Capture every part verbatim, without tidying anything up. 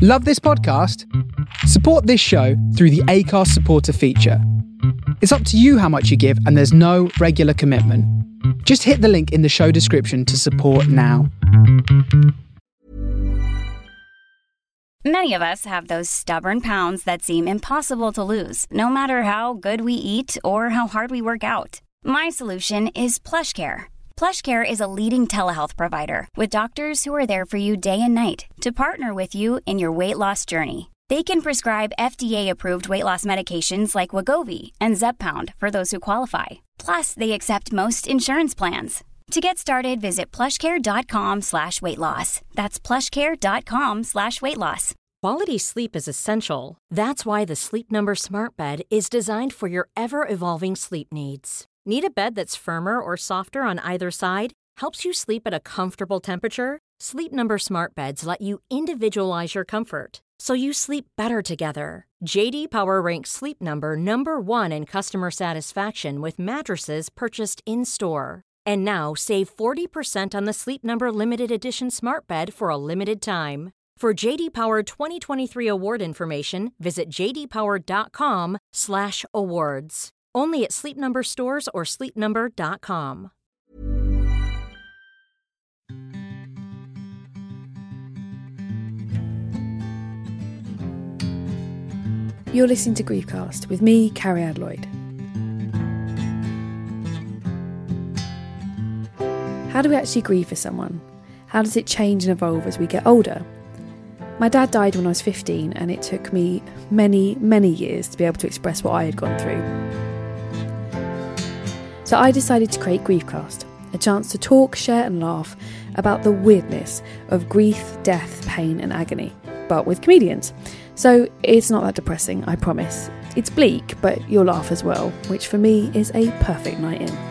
Love this podcast? Support this show through the Acast supporter feature. It's up to you how much you give, and there's no regular commitment. Just hit the link in the show description to support now. Many of us have those stubborn pounds that seem impossible to lose, no matter how good we eat or how hard we work out. My solution is PlushCare. PlushCare is a leading telehealth provider with doctors who are there for you day and night to partner with you in your weight loss journey. They can prescribe F D A-approved weight loss medications like Wegovy and Zepbound for those who qualify. Plus, they accept most insurance plans. To get started, visit plushcare.com slash weight loss. That's plushcare.com slash weight loss. Quality sleep is essential. That's why the Sleep Number Smart Bed is designed for your ever-evolving sleep needs. Need a bed that's firmer or softer on either side? Helps you sleep at a comfortable temperature? Sleep Number Smart Beds let you individualize your comfort, so you sleep better together. J D Power ranks Sleep Number number one in customer satisfaction with mattresses purchased in-store. And now, save forty percent on the Sleep Number Limited Edition Smart Bed for a limited time. For J D Power twenty twenty-three award information, visit jdpower.com slash awards. Only at Sleep Number stores or sleep number dot com. You're listening to Griefcast with me, Carrie Adloyd. How do we actually grieve for someone? How does it change and evolve as we get older? My dad died when I was fifteen, and it took me many, many years to be able to express what I had gone through. So I decided to create Griefcast, a chance to talk, share and laugh about the weirdness of grief, death, pain and agony, but with comedians. So it's not that depressing, I promise. It's bleak, but you'll laugh as well, which for me is a perfect night in.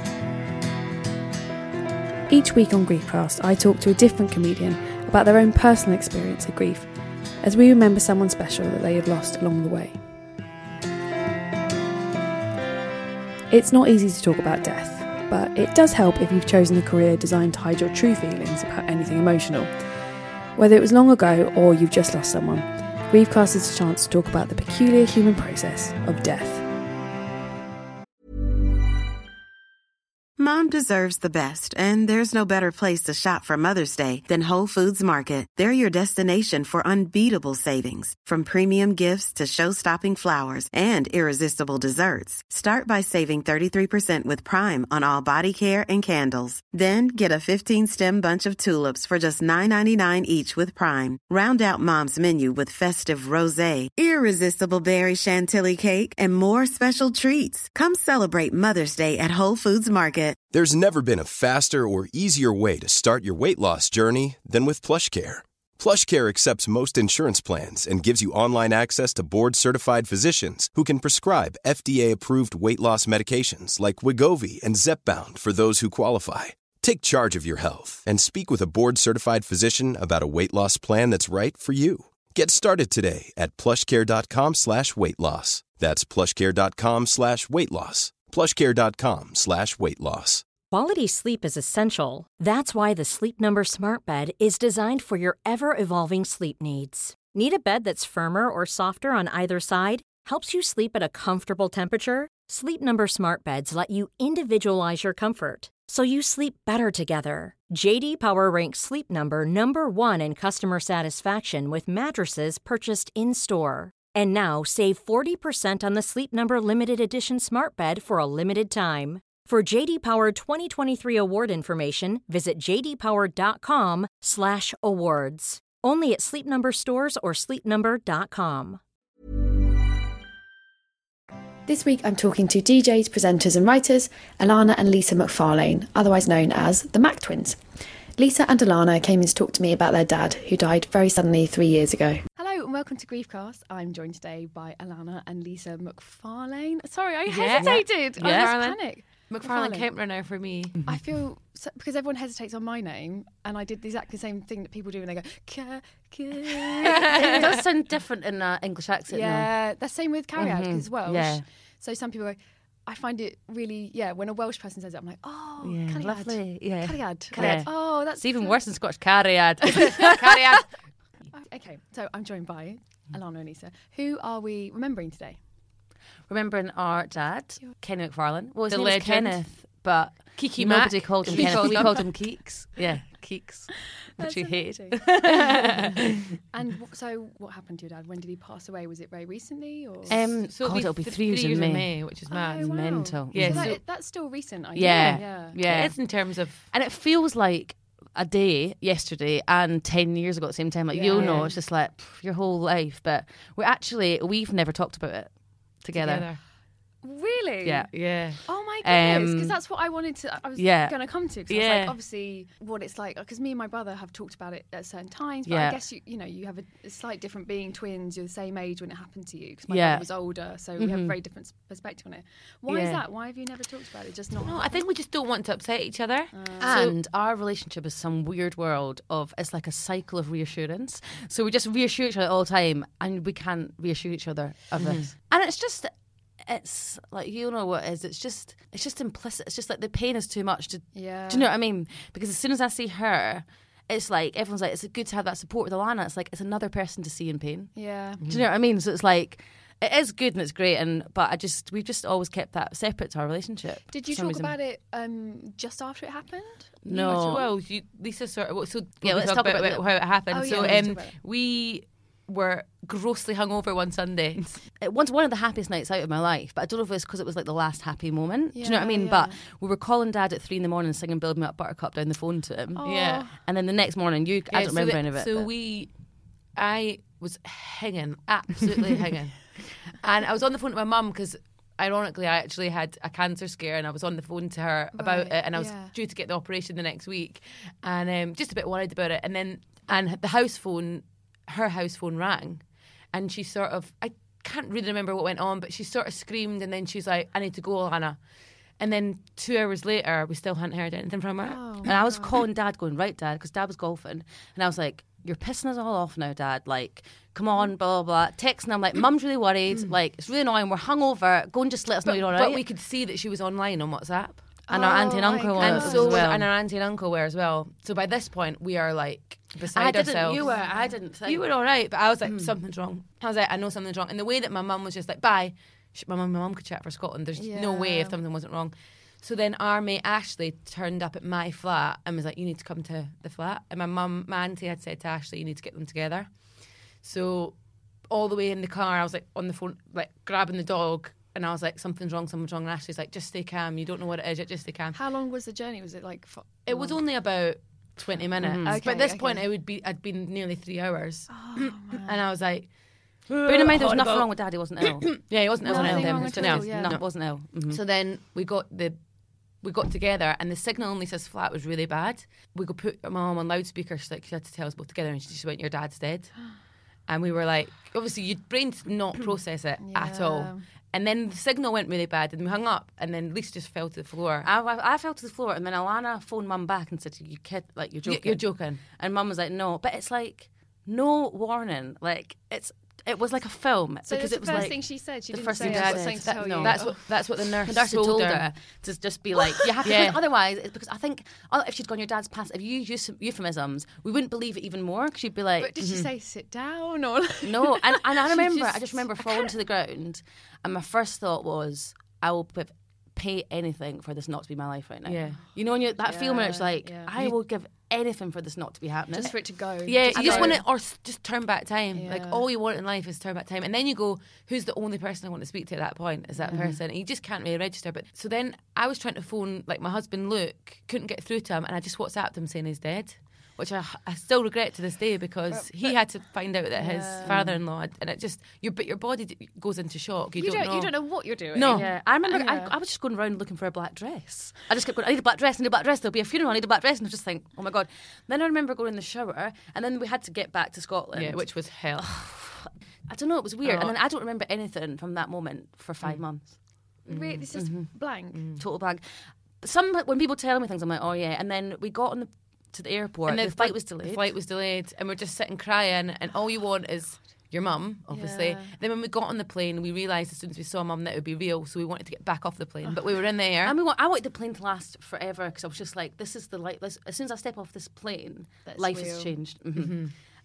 Each week on Griefcast, I talk to a different comedian about their own personal experience of grief, as we remember someone special that they have lost along the way. It's not easy to talk about death, but it does help if you've chosen a career designed to hide your true feelings about anything emotional. Whether it was long ago or you've just lost someone, Griefcast is a chance to talk about the peculiar human process of death. Mom deserves the best, and there's no better place to shop for Mother's Day than Whole Foods Market. They're your destination for unbeatable savings, from premium gifts to show-stopping flowers and irresistible desserts. Start by saving thirty-three percent with Prime on all body care and candles. Then get a fifteen-stem bunch of tulips for just nine ninety-nine each with Prime. Round out Mom's menu with festive rosé, irresistible berry chantilly cake, and more special treats. Come celebrate Mother's Day at Whole Foods Market. There's never been a faster or easier way to start your weight loss journey than with PlushCare. PlushCare accepts most insurance plans and gives you online access to board-certified physicians who can prescribe F D A-approved weight loss medications like Wegovy and Zepbound for those who qualify. Take charge of your health and speak with a board-certified physician about a weight loss plan that's right for you. Get started today at plushcare.com slash weight loss. That's plushcare.com slash weight loss. plushcare.com slash weight loss. Quality sleep is essential. That's why the Sleep Number Smart Bed is designed for your ever-evolving sleep needs. Need a bed that's firmer or softer on either side? Helps you sleep at a comfortable temperature? Sleep Number Smart Beds let you individualize your comfort, so you sleep better together. J D Power ranks Sleep Number number one in customer satisfaction with mattresses purchased in-store. And now, save forty percent on the Sleep Number Limited Edition Smart Bed for a limited time. For J D Power twenty twenty-three award information, visit jdpower.com slash awards. Only at Sleep Number stores or sleep number dot com. This week I'm talking to D Js, presenters and writers Alana and Lisa McFarlane, otherwise known as the Mac Twins. Lisa and Alana came in to talk to me about their dad, who died very suddenly three years ago. Hello and welcome to Griefcast. I'm joined today by Alana and Lisa McFarlane. Sorry, I Yeah. hesitated. Yeah. I Yeah. was panic. McFarlane Kempner now for me. I feel, so, because everyone hesitates on my name, and I did exactly the same thing that people do when they go, Ca- Ca-. It does sound different in an English accent. Yeah, that's same with Cariad, Mhm. because Welsh. Yeah. So some people go, I find it really, yeah, when a Welsh person says it, I'm like, oh, Yeah, Cariad. lovely. Yeah. Cariad. Cariad. Oh, that's It's even good. worse than Scottish. Cariad. Cariad. Okay, so I'm joined by Alana and Lisa. Who are we remembering today? Remembering our dad, Kenny McFarlane. Well, his The name was legend. Kenneth, but Kiki nobody Mac. called him We Kenneth. called We him- called him Keeks. Yeah, Keeks, which we hated. And w- so, what happened to your dad? When did he pass away? Was it very recently, or? Um, So God, it'll be th- three years in May. which is mad. Oh, wow. mental. Yeah, So so- that, that's still recent. I Yeah, think. yeah, yeah. It's in terms of And it feels like a day yesterday and ten years ago at the same time. Like, you'll Yeah. know, it's just like pff, your whole life. But we're actually, we've never talked about it together. together. Really? Yeah. Yeah. Oh my goodness, because Um, that's what I wanted to. I was yeah. going to come to. Because I was Yeah. like, obviously, what it's like. Because me and my brother have talked about it at certain times. But Yeah. I guess you, you know, you have a, a slight different being twins. You're the same age when it happened to you. Because my Yeah. brother was older, so we have a very different s- perspective on it. Why is Yeah. that? Why have you never talked about it? Just not. No, I think we just don't want to upset each other. And our relationship is some weird world of, it's like a cycle of reassurance. So we just reassure each other all the time, and we can't reassure each other of this. And it's just, it's like, you know what it is. It's just, it's just implicit. It's just like the pain is too much to. Yeah. Do you know what I mean? Because as soon as I see her, it's like everyone's like, it's good to have that support with Alana. It's like it's another person to see in pain. Yeah. Do you know what I mean? So it's like, it is good and it's great, and but I just we've just always kept that separate to our relationship. Did you for some talk reason. about it um, just after it happened? No. Well, you, Lisa sort of. well, So Yeah, we let's talk talk about, about about how it happened. Oh, yeah, so let's um, talk about it. we were grossly hungover one Sunday. It was one of the happiest nights out of my life, but I don't know if it's because it was like the last happy moment. Do you know what I Yeah, mean? yeah. But we were calling Dad at three in the morning, singing "Build Me Up, Buttercup" down the phone to him. Yeah. And then the next morning, you I Yeah, don't so remember that- any of it. So but- we, I was hanging, absolutely hanging, and I was on the phone to my mum because, ironically, I actually had a cancer scare, and I was on the phone to her about Right, it, and I was yeah. due to get the operation the next week, and um, just a bit worried about it. And then, and the house phone, her house phone rang, and she sort of, I can't really remember what went on, but she sort of screamed, and then she's like, "I need to go, Alana." And then two hours later, we still hadn't heard anything from her. Oh, And I was calling Dad, going, "Right, Dad," because Dad was golfing. And I was like, "You're pissing us all off now, Dad. Like, come on, blah, blah, blah." Texting, I'm like, "Mum's really worried. Like, it's really annoying. We're hungover. Go and just let us know But, you're all but right." we could see that she was online on WhatsApp. and our Oh auntie and my uncle were And God. as so was, well. and our auntie and uncle were as well. So by this point, we are like beside I didn't, ourselves. you were, I didn't think. You were all right, but I was like, something's wrong. I was like, I know something's wrong. And the way that my mum was just like, bye. She, my mum, my mum could chat for Scotland. There's no way Yeah. if something wasn't wrong. So then our mate Ashley turned up at my flat and was like, "You need to come to the flat." And my mum, my auntie had said to Ashley, "You need to get them together." So all the way in the car, I was like on the phone, like grabbing the dog. And I was like, "Something's wrong, something's wrong." And Ashley's like, "Just stay calm. You don't know what it is yet. Just stay calm." How long was the journey? Was it like? F- It was only about twenty minutes. Okay, but at this okay. point, it would be I'd been nearly three hours, Oh, and I was like, Bearing in mind, there was What nothing about- wrong with Dad. He wasn't ill. "Yeah, he wasn't ill." Nothing wasn't ill. wrong at No, all, yeah. no, no. wasn't ill. Mhm. So then we got the we got together, and the signal in Lisa's flat was really bad. We could put my mum on loudspeaker. She's like, she had to tell us both together, and she just went, "Your dad's dead." And we were like, obviously, your brain did not process it at Yeah. all. And then the signal went really bad, and we hung up, and then Lisa just fell to the floor. I, I, I fell to the floor, and then Alana phoned Mum back and said, "You kid, like you're You- joking." You're joking. And Mum was like, "No," but it's like no warning. Like it's it was like a film So because that's it was the first like thing she said. She the didn't first say, thing "I've Dad got said. something to That- tell no. you." That's what that's what the nurse, the nurse had told her to just be like, "You have to." Yeah. Because otherwise, it's because I think oh, if she'd gone, "Your dad's passed," if you use euphemisms, we wouldn't believe it even more. Because she'd be like, But did she say sit down or? No, and, and I She remember, I just- just remember falling to the ground, and my first thought was, I will p- pay anything for this not to be my life right now. Yeah. You know, when you that feeling where it's Yeah, like, yeah. I will give anything for this not to be happening. Just for it to go. Yeah, Just you just go. want to, or s- just turn back time. Like Yeah. all you want in life is turn back time, and then you go, "Who's the only person I want to speak to at that point?" Is that person? And you just can't really register. But so then I was trying to phone like my husband Luke, couldn't get through to him, and I just WhatsApped him saying he's dead, which I, I still regret to this day because he had to find out that his father-in-law, had, and it just your but your body d- goes into shock. You, You don't, don't. know. You don't know what you're doing. No. Yeah, I remember Yeah. I, I was just going around looking for a black dress. I just kept going, "I need a black dress, I need a black dress, there'll be a funeral, I need a black dress," and I was just think, "Oh my God." Then I remember going in the shower, and then we had to get back to Scotland. Yeah, which was hell. I don't know, it was weird. Oh. And then I don't remember anything from that moment for five months. Really, it's just blank. Total blank. Some when people tell me things, I'm like, "Oh yeah." And then we got on the to the airport. And the, the flight was delayed. The flight was delayed, and we're just sitting crying, and all you want is your mum, obviously. Yeah. Then when we got on the plane, we realised as soon as we saw mum that it would be real, so we wanted to get back off the plane. But we were in the air. I mean, I wanted the plane to last forever because I was just like, "This is the life." As soon as I step off this plane, That's life real. has changed. Mhm.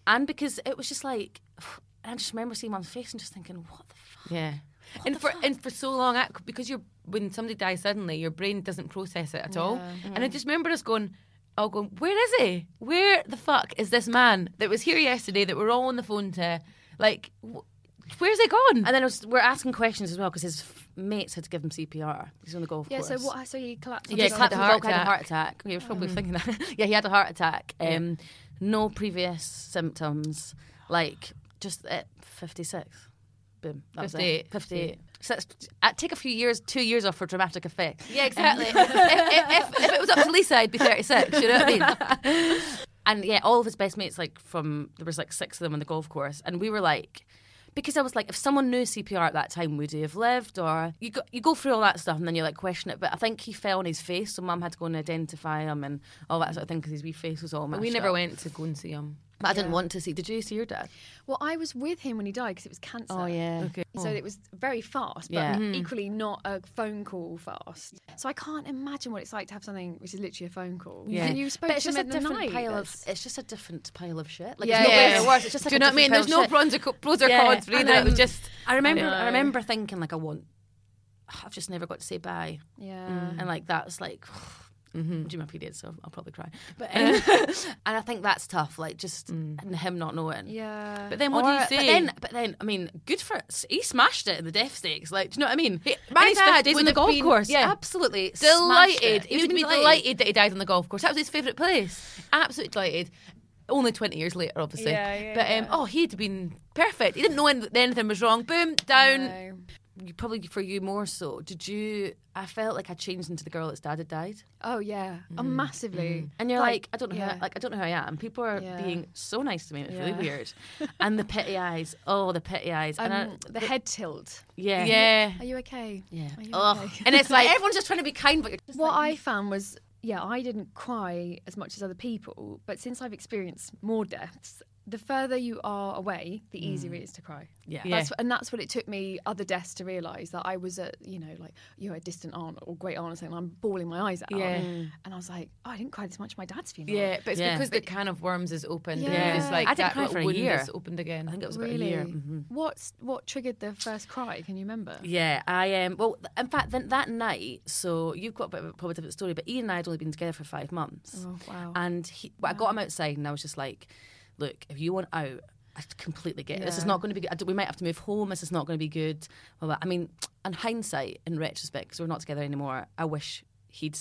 and because it was just like, and I just remember seeing Mum's face and just thinking, what the fuck? Yeah. What and for fuck? and for so long, because you're when somebody dies suddenly, your brain doesn't process it at yeah. all. Mm. And I just remember us going, all going, where is he? Where the fuck is this man that was here yesterday that we're all on the phone to? Like, wh- where's he gone? And then it was, we're asking questions as well because his f- mates had to give him C P R. He's on the golf yeah, course. Yeah, so what? So he collapsed. He yeah, just collapsed had a heart, had a heart attack. He was probably mm. thinking that. Yeah, he had a heart attack. Um, yeah. No previous symptoms. Like, just at fifty-six. Boom. That fifty-eight. Was it. fifty-eight. So it's, I'd take a few years, two years off for dramatic effect. Yeah, exactly. if, if, if, if it was up to Lisa, I'd be thirty-six. You know what I mean? And yeah, all of his best mates, like from, there was like six of them on the golf course. And we were like, because I was like, if someone knew C P R at that time, would he have lived? Or you go, you go through all that stuff and then you like question it. But I think he fell on his face, so Mum had to go and identify him and all that sort of thing because his wee face was all mashed We never up. went to go and see him. But I didn't yeah. want to see. Did you see your dad? Well, I was with him when he died because it was cancer. Oh, yeah. Okay. So it was very fast, but yeah. equally not a phone call fast. So I can't imagine what it's like to have something which is literally a phone call. Yeah. And you spoke but it's to just him a in the different night. pile of. It's just a different pile of shit. Like, yeah, it's no yeah. better or worse. It's just like Do you a know what I mean? different There's pile no of pros or, co- pros or yeah. cons for either. It was just. I remember. I, I remember thinking like, I want. I've just never got to say bye. Yeah. Mm. And like that's like. Mm-hmm. I'm due my period, so I'll probably cry. But um, and I think that's tough. Like just mm. and him not knowing. Yeah. But then what or, do you say? But then, but then, I mean, good for it. He smashed it in the death stakes. Like, do you know what I mean? He, my dad days would on the have golf been, course. Yeah, absolutely delighted. He He would be delighted. delighted that he died on the golf course. That was his favourite place. Absolutely delighted. Only twenty years later, obviously. Yeah, yeah, but um, yeah. oh, he'd been perfect. He didn't know that anything was wrong. Boom, down. No. You, probably for you more so. Did you? I felt like I changed into the girl that's dad had died. Oh yeah, mm. oh, massively. Mm. And you're like, like, I don't know, yeah. how, like I don't know who I am. People are yeah. being so nice to me. It's yeah. really weird. And the pity eyes. Oh, the pity eyes. Um, and I, the, the head tilt. Yeah. Yeah. Are you okay? Yeah. Are you oh. okay? And it's like everyone's just trying to be kind, but you're just what like, I found was, yeah, I didn't cry as much as other people, but since I've experienced more deaths, the further you are away, the easier mm. it is to cry. Yeah. That's, and that's what it took me, other deaths, to realise that I was a, you know, like, you're a distant aunt or great aunt or something, and I'm bawling my eyes out. Yeah. And I was like, oh, I didn't cry this much at my dad's funeral. Yeah, but it's yeah. because the can of worms is opened. Yeah. And it's like I didn't that cry for a wound year. is opened again. I think it was really? about a year. Mm-hmm. What's, what triggered the first cry? Can you remember? Yeah, I um. Well, in fact, then that night, so you've got a bit of a probably different story, but Ian and I had only been together for five months. Oh, wow. And he, well, I got him outside, and I was just like, look, if you want out, I completely get it. Yeah. This is not going to be good. I don't- we might have to move home. This is not going to be good. Well, I mean, in hindsight, in retrospect, because we're not together anymore, I wish he'd.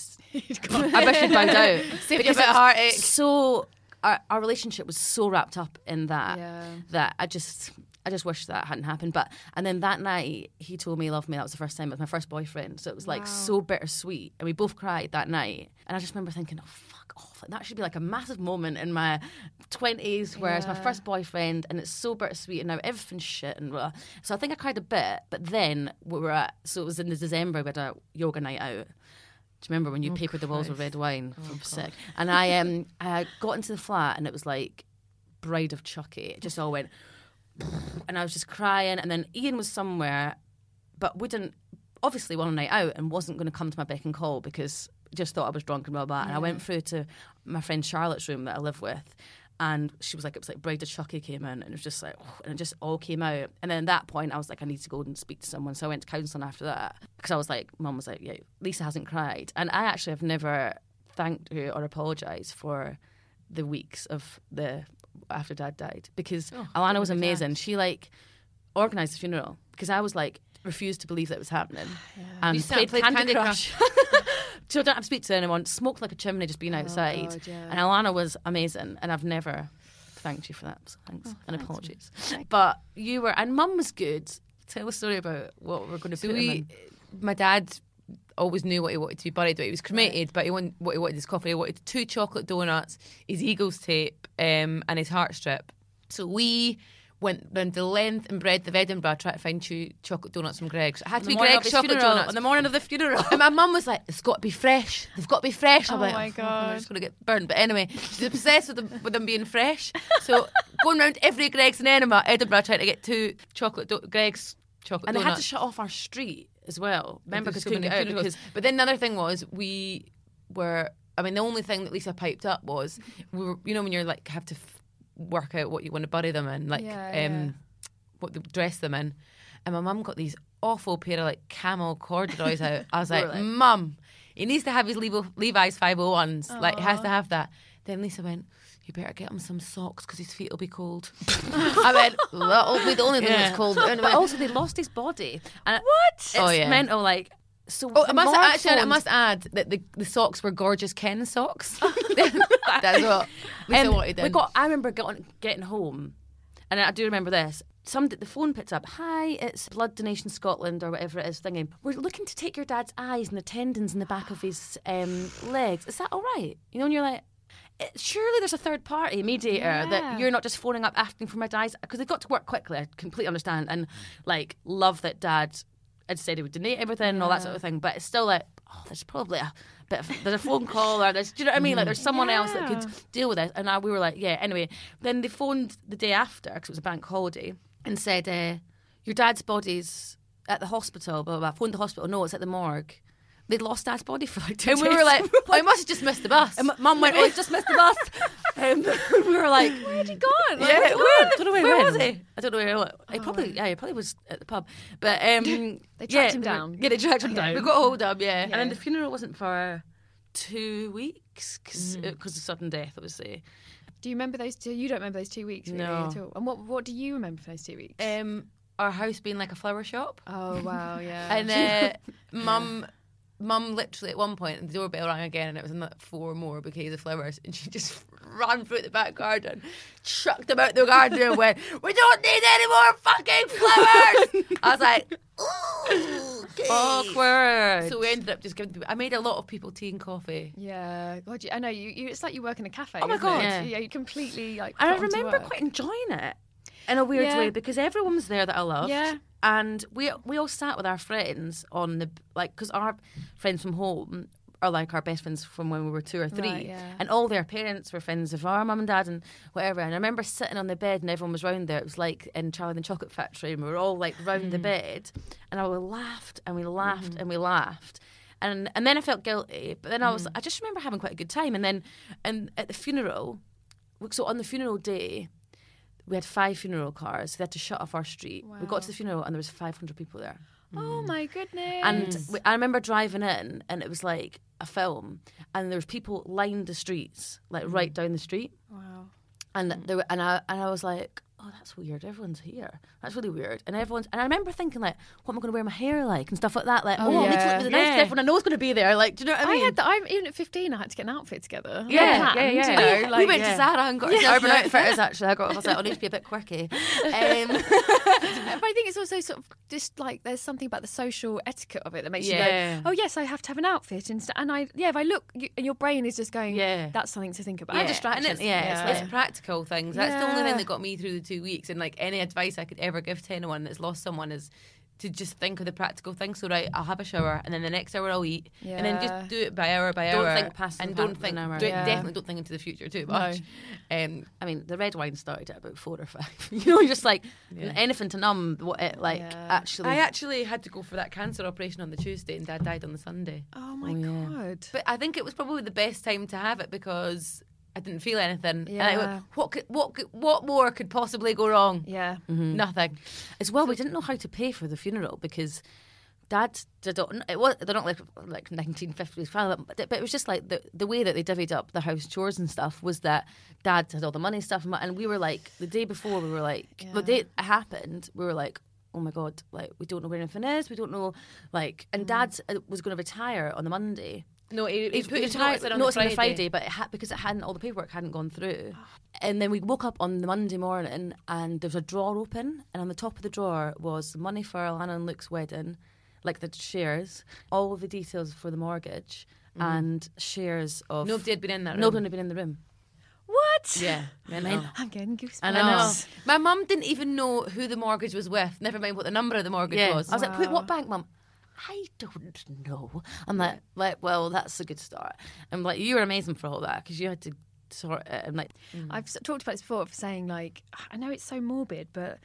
I wish he'd bowed out. Save you a bit of heartache. So our, our relationship was so wrapped up in that Yeah. that I just. I just wish that hadn't happened. But and then that night he told me he loved me. That was the first time. It was my first boyfriend. So it was like Wow. so bittersweet. And we both cried that night. And I just remember thinking, oh fuck off. Like, that should be like a massive moment in my twenties where it's my Yeah. first boyfriend and it's so bittersweet and now everything's shit and blah. So I think I cried a bit. But then we were at, so it was in the December, we had a yoga night out. Do you remember when you Oh, papered the walls with Christ. red wine? Oh, From God. sick. And I um I got into the flat and it was like Bride of Chucky. It just all went and I was just crying, and then Ian was somewhere but wouldn't, obviously one night out, and wasn't going to come to my beck and call because just thought I was drunk and blah blah. And I went through to my friend Charlotte's room that I live with, and she was like, it was like Bride of Chucky came in, and it was just like, oh, and it just all came out. And then at that point I was like, I need to go and speak to someone. So I went to counselling after that because I was like, Mum was like, yeah, Lisa hasn't cried. And I actually have never thanked her or apologised for the weeks of the after Dad died, because Oh, Alana was good with amazing. Dad. She like organised the funeral because I was like refused to believe that it was happening. And You sat played, and played Candy, Candy Crush. So I don't have to speak to anyone. Smoked like a chimney just being outside. God, yeah. And Alana was amazing, and I've never thanked you for that. So thanks Oh, and thanks. apologies. But you were, and Mum was good. Tell a story about what we're going to So put him we, in. my dad always knew what he wanted to be buried with. He was cremated, but he wanted what he wanted his coffin. He wanted two chocolate donuts, his Eagles tape, um, and his heart strip. So we went round the length and breadth of Edinburgh trying to find two chocolate donuts from Greg's. It had to On be the morning of Greg's his chocolate funeral, donuts. on the morning of the funeral. And my mum was like, it's got to be fresh. They've got to be fresh. I'm Oh like, my fuck, God. I'm just going to get burned. But anyway, she's obsessed with them, with them being fresh. So going round every Greg's in Edinburgh, Edinburgh trying to get two chocolate do- Greg's chocolate And they donuts. had to shut off our street as well. Remember, There's because so couldn't many get out funerals. because But then the other thing was we were. I mean, the only thing that Lisa piped up was we were. You know, when you're like have to f- work out what you want to bury them in, like Yeah, um, yeah. what to dress them in. And my mum got these awful pair of like camel corduroys out. I was like, Really? Mum, he needs to have his Levi- Levi's five oh ones. Like, he has to have that. Then Lisa went, you better get him some socks because his feet will be cold. I went, that'll be the only thing Yeah. that's cold. But also, they lost his body. And What? It's Oh, yeah. mental. Like, so Oh, I must Mark actually. I phoned- must add that the, the socks were gorgeous Ken socks. That's what Lisa Um, wanted. we in. got. I remember getting getting home, and I do remember this. Some the phone picks up. Hi, it's Blood Donation Scotland or whatever it is. Thinking we're looking to take your dad's eyes and the tendons in the back of his um, legs. Is that all right? You know, and you're like, "Eh, surely there's a third party mediator Yeah. that you're not just phoning up asking for my dad's because they've got to work quickly. I completely understand and like love that dad had said he would donate everything and all that sort of thing. But it's still like, oh, there's probably a bit of, there's a phone call or there's, do you know what I mean? Like there's someone else that could deal with it. And I, we were like, yeah, anyway. Then they phoned the day after because it was a bank holiday and said, uh, your dad's body's at the hospital, blah, blah, blah. Phoned the hospital, no, it's at the morgue. They'd lost dad's body for like two And days. we were like, oh, I must have just missed the bus. And Mum went, oh, he's just missed the bus. Um, we were like, where'd he gone? Like, Yeah, where'd he where gone? the- I don't know where, where he was went. he? I don't know where he went. He probably, yeah, he probably was at the pub. But um, They tracked yeah, him down. Yeah, they tracked him down. we got hold of, yeah. And then the funeral wasn't for two weeks because of sudden death, obviously. Do you remember those two? You don't remember those two weeks, really, No. at all. And what what do you remember from those two weeks? Um, our house being like a flower shop. oh wow, yeah. And uh, mum, mum literally at one point the doorbell rang again, and it was in like four more bouquets of flowers, and she just ran through the back garden, chucked them out the garden, and went, "We don't need any more fucking flowers." I was like, "Ooh, okay." Awkward. So we ended up just giving. People, I made a lot of people tea and coffee. yeah, God, you, I know you, you. It's like you work in a cafe. Oh my isn't God. it? Yeah. yeah, you completely like. And I put onto remember work. quite enjoying it in a weird Yeah. way because everyone was there that I loved. Yeah. And we we all sat with our friends on the, like, because our friends from home are like our best friends from when we were two or three. Right, yeah. And all their parents were friends of our mum and dad and whatever. And I remember sitting on the bed and everyone was round there. It was like in Charlie and the Chocolate Factory, and we were all like round the bed. And I laughed and we laughed Mm-hmm. and we laughed. And and then I felt guilty. But then I was, Mm. I just remember having quite a good time. And then and at the funeral, so on the funeral day, we had five funeral cars. They had to shut off our street. We got to the funeral and there was five hundred people there. Oh my goodness. And we, I remember driving in and it was like a film and there was people lined the streets, like right down the street. wow. And there were, and I and I was like, oh, that's weird. Everyone's here. That's really weird. And everyone's and I remember thinking like, what am I going to wear my hair like and stuff like that. Like, oh, Oh, I need to yeah. look really nice. 'Cause Yeah. everyone I know is going to be there. Like, do you know what I I mean? had that. I'm even at fifteen. I had to get an outfit together. Yeah, I planned, yeah, yeah. You know, We like, we went yeah. to Zara and got Yeah. ourselves Urban an outfit. Outfitters, actually. I got. I was like, I need to be a bit quirky. Um, But I think it's also sort of just like there's something about the social etiquette of it that makes Yeah. you go, oh yes, I have to have an outfit, and, st- and I yeah, if I look, you, and your brain is just going, Yeah. that's something to think about. Yeah. And distractions. it's, Yeah, it's, yeah. it's practical things. That's the only Yeah. thing that got me through the two weeks. And like any advice I could ever give to anyone that's lost someone is to just think of the practical things. So right, I'll have a shower, and then the next hour I'll eat, and then Yeah. just do it by hour by Don't hour. think past and the don't fact think. of an hour. do- Yeah. Definitely don't think into the future too much. Um, I mean, the red wine started at about four or five. You know, you're just like anything to numb what it like Yeah. actually. I actually had to go for that cancer operation on the Tuesday, and Dad died on the Sunday. Oh my Oh, yeah. god. But I think it was probably the best time to have it because I didn't feel anything. And I Yeah. went, what could, what could, what more could possibly go wrong? Yeah. Nothing. As well, we didn't know how to pay for the funeral because Dad did not. It was they're not like like nineteen fifties, but it was just like the the way that they divvied up the house chores and stuff was that Dad had all the money stuff, and we were like the day before we were like the day it happened we were like, oh my god, like we don't know where anything is, we don't know, like, and Dad uh, was going to retire on the Monday. No, he, he, He put his retired- notice in on notice the Friday. Friday, but it had, because it hadn't, all the paperwork hadn't gone through. And then we woke up on the Monday morning, and there was a drawer open, and on the top of the drawer was money for Alana and Luke's wedding, like the shares, all the details for the mortgage, and shares of. Nobody had been in that room. Nobody had been in the room. What? Yeah. I know. I'm getting goosebumps. I I know. My mum didn't even know who the mortgage was with, never mind what the number of the mortgage Yeah, was. I was like, "Who- what bank, Mum? I don't know. I'm like, like, well, that's a good start. I'm like, you were amazing for all that because you had to sort it. I'm like, I've s- talked about this before, for saying like, I know it's so morbid, but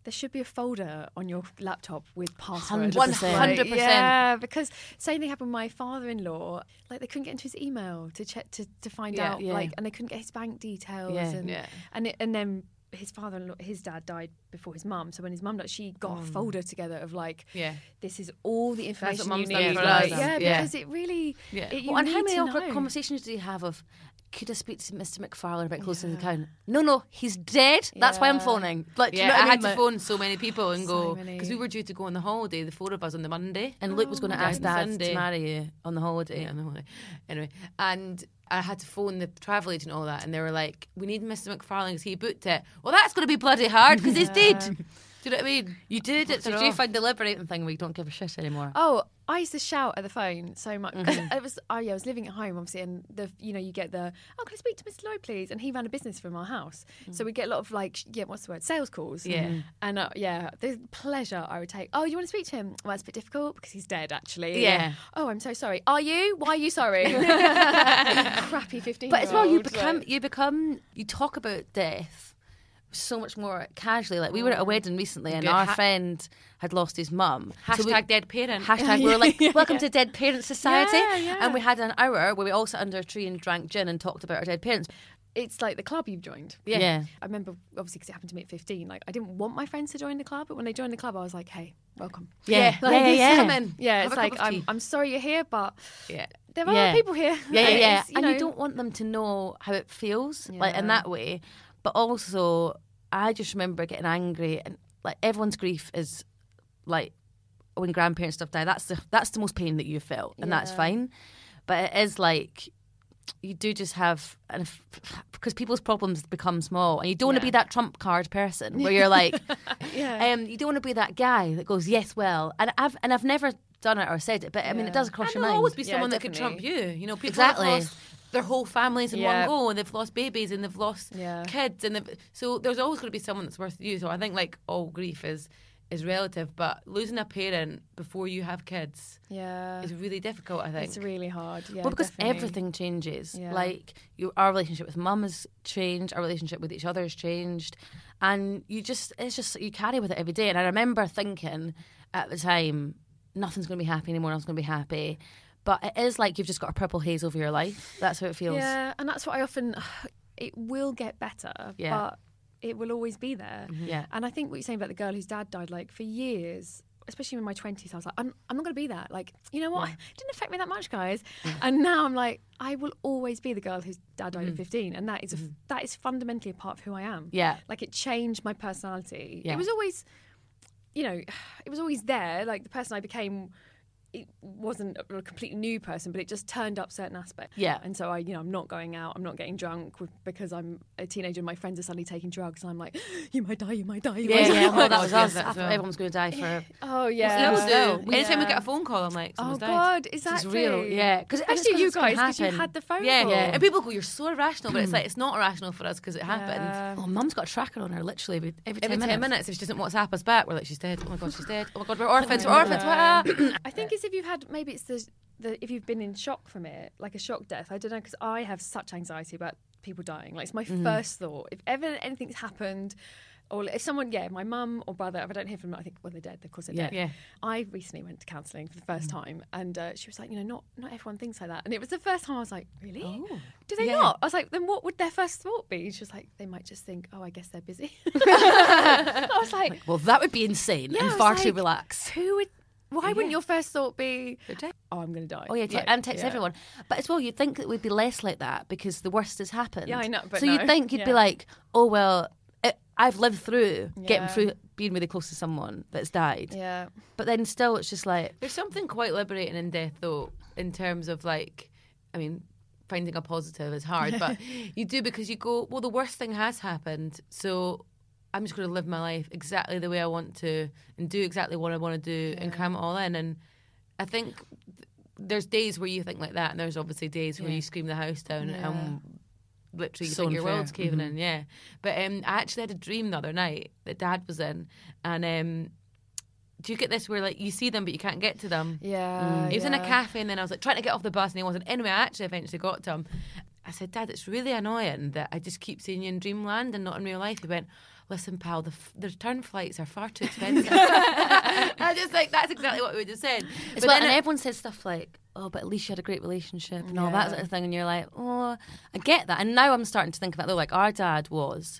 there should be a folder on your laptop with passwords. one hundred percent. Yeah, because same thing happened with my father-in-law. Like they couldn't get into his email to check to, to find Yeah, out, yeah. like, and they couldn't get his bank details. Yeah. and Yeah. and it, and then his father-in-law, his dad died before his mum. So when his mum died, she got a folder together of like, Yeah. this is all the information what you mum's done need. for Like, us. yeah, Yeah. because it really. Yeah. It, you Well, and how need many to awkward know. conversations do you have of, could I speak to Mister McFarlane about closing the account? No, no, he's dead. That's why I'm Yeah. phoning. Like, do Yeah, you know what I I mean? had to Like- phone so many people and So go many. because we were due to go on the holiday, the four of us on the Monday. And Luke was going to Oh, ask my Dad Sunday. to marry you on the holiday. Yeah, on the holiday. Anyway, and I had to phone the travel agent and all that, and they were like, "We need Mister McFarlane because he booked it." Well, that's going to be bloody hard because he's dead. Do you know what I mean? You did it. So Fucked did it you off. find the liberating thing where you don't give a shit anymore? Oh, I used to shout at the phone so much. 'Cause Mm-hmm. it was, oh yeah, I was living at home obviously, and the you know you get the oh can I speak to Mister Lloyd please? And he ran a business from our house, so we get a lot of like sh- yeah what's the word sales calls. Yeah. Mhm. and uh, yeah, the pleasure I would take. Oh, you want to speak to him? Well, it's a bit difficult because he's dead actually. Yeah. Oh, I'm so sorry. Are you? Why are you sorry? Crappy fifteen. But as well, you become you become you talk about death so much more casually. Like we were at a wedding recently, and Good. our Ha- friend had lost his mum. So Hashtag we- dead parent. Hashtag we were like, welcome to Dead Parents Society. Yeah, yeah. And we had an hour where we all sat under a tree and drank gin and talked about our dead parents. It's like the club you've joined. Yeah. Yeah. I remember obviously because it happened to me at fifteen. Like I didn't want my friends to join the club, but when they joined the club, I was like, hey, welcome. Yeah. Like, Yeah, yeah, come yeah. in. Yeah, Have it's a cup like of I'm, tea. I'm sorry you're here, but Yeah. there are Yeah. people here. Yeah, yeah, yeah. It's, you and know, you don't want them to know how it feels, like in Yeah. that way. But also, I just remember getting angry, and like everyone's grief is like when grandparents stuff die. That's the that's the most pain that you felt, and that's Yeah. fine. But it is like you do just have, and if, because people's problems become small, and you don't want to Yeah. be that trump card person where you're like, Yeah. um, you don't want to be that guy that goes yes, well, and I've and I've never done it or said it, but I mean it Yeah. does cross And your there'll mind. always be Yeah, someone that could trump definitely. you. You know, people Exactly. have lost their whole families in Yeah. one go, and they've lost babies, and they've lost Yeah. kids, and they've, so there's always going to be someone that's worth you. So I think like all grief is is relative, but losing a parent before you have kids yeah. is really difficult. I think. It's really hard. Yeah, well, because definitely. everything changes. Yeah. Like you, our relationship with mum has changed. Our relationship with each other has changed, and you just it's just you carry with it every day. And I remember thinking at the time, nothing's going to be happy anymore. Nothing's going to be happy. But it is like you've just got a purple haze over your life. That's how it feels. Yeah, and that's what I often. It will get better, Yeah. but it will always be there. Yeah. And I think what you're saying about the girl whose dad died, like for years, especially in my twenties, I was like, I'm, I'm not going to be that. Like, you know what? It didn't affect me that much, guys. And now I'm like, I will always be the girl whose dad died at fifteen, and that is a, that is fundamentally a part of who I am. Yeah. Like it changed my personality. Yeah. It was always, you know, it was always there. Like the person I became. It wasn't a completely new person, but it just turned up certain aspects. Yeah. And so I, you know, I'm not going out, I'm not getting drunk with, because I'm a teenager and my friends are suddenly taking drugs, and I'm like, you might die, you might die, you Yeah, might die. yeah. Well, that God, was yes, us. that's I thought well. everyone's going to die for. Oh Still yeah. do. Anytime we Yeah. get a phone call, I'm like, Oh someone's died. God, exactly. It's real, yeah. Because Especially you guys, because you had the phone Yeah, call. yeah. And people go, you're so irrational, but it's like it's not irrational for us because it happened. Yeah. Oh, mum's got a tracker on her literally every, every ten Every minutes. ten minutes, if she doesn't WhatsApp us back, we're like, she's dead. Oh my God, she's dead. Oh my God, we're orphans. We're orphans. Ah. I think it's if you've had, maybe it's the, the if you've been in shock from it, like a shock death. I don't know, because I have such anxiety about people dying. Like it's my first thought. If ever anything's happened, or if someone, yeah, my mum or brother, if I don't hear from them, I think, well, they're dead. Of course they're Yeah. dead. Yeah. I recently went to counselling for the first time, and uh, she was like, you know, not not everyone thinks like that. And it was the first time I was like, really? Do they Yeah. not? I was like, then what would their first thought be? She was like, they might just think, oh, I guess they're busy. I was like, Well, that would be insane Yeah, I and was far too like, relaxed. who would? Why wouldn't your first thought be, dead. oh, I'm going to die? Oh yeah, te- Like, and text yeah. everyone. But as well, you'd think it would be less like that because the worst has happened. Yeah, I know, but so no. you'd think you'd be Yeah. like, oh well, it, I've lived through getting Yeah. through being really close to someone that's died. Yeah. But then still, it's just like, There's something quite liberating in death, though, in terms of like, I mean, finding a positive is hard, but you do because you go, well, the worst thing has happened, so I'm just going to live my life exactly the way I want to and do exactly what I want to do and cram it all in. And I think th- there's days where you think like that, and there's obviously days where Yeah. you scream the house down Yeah. and literally you So think your unfair. world's caving in. Yeah, but um, I actually had a dream the other night that Dad was in, and um, do you get this where like you see them but you can't get to them? Yeah. He was in a yeah. cafe, and then I was like trying to get off the bus, and he wasn't. Anyway, I actually eventually got to him. I said, Dad, it's really annoying that I just keep seeing you in dreamland and not in real life. He went, listen, pal, the, f- the return flights are far too expensive. I just like, that's exactly what we would have said. But But well, then and it- everyone says stuff like, oh, but at least you had a great relationship and all Yeah. that sort of thing. And you're like, oh, I get that. And now I'm starting to think of that though. Like, our dad was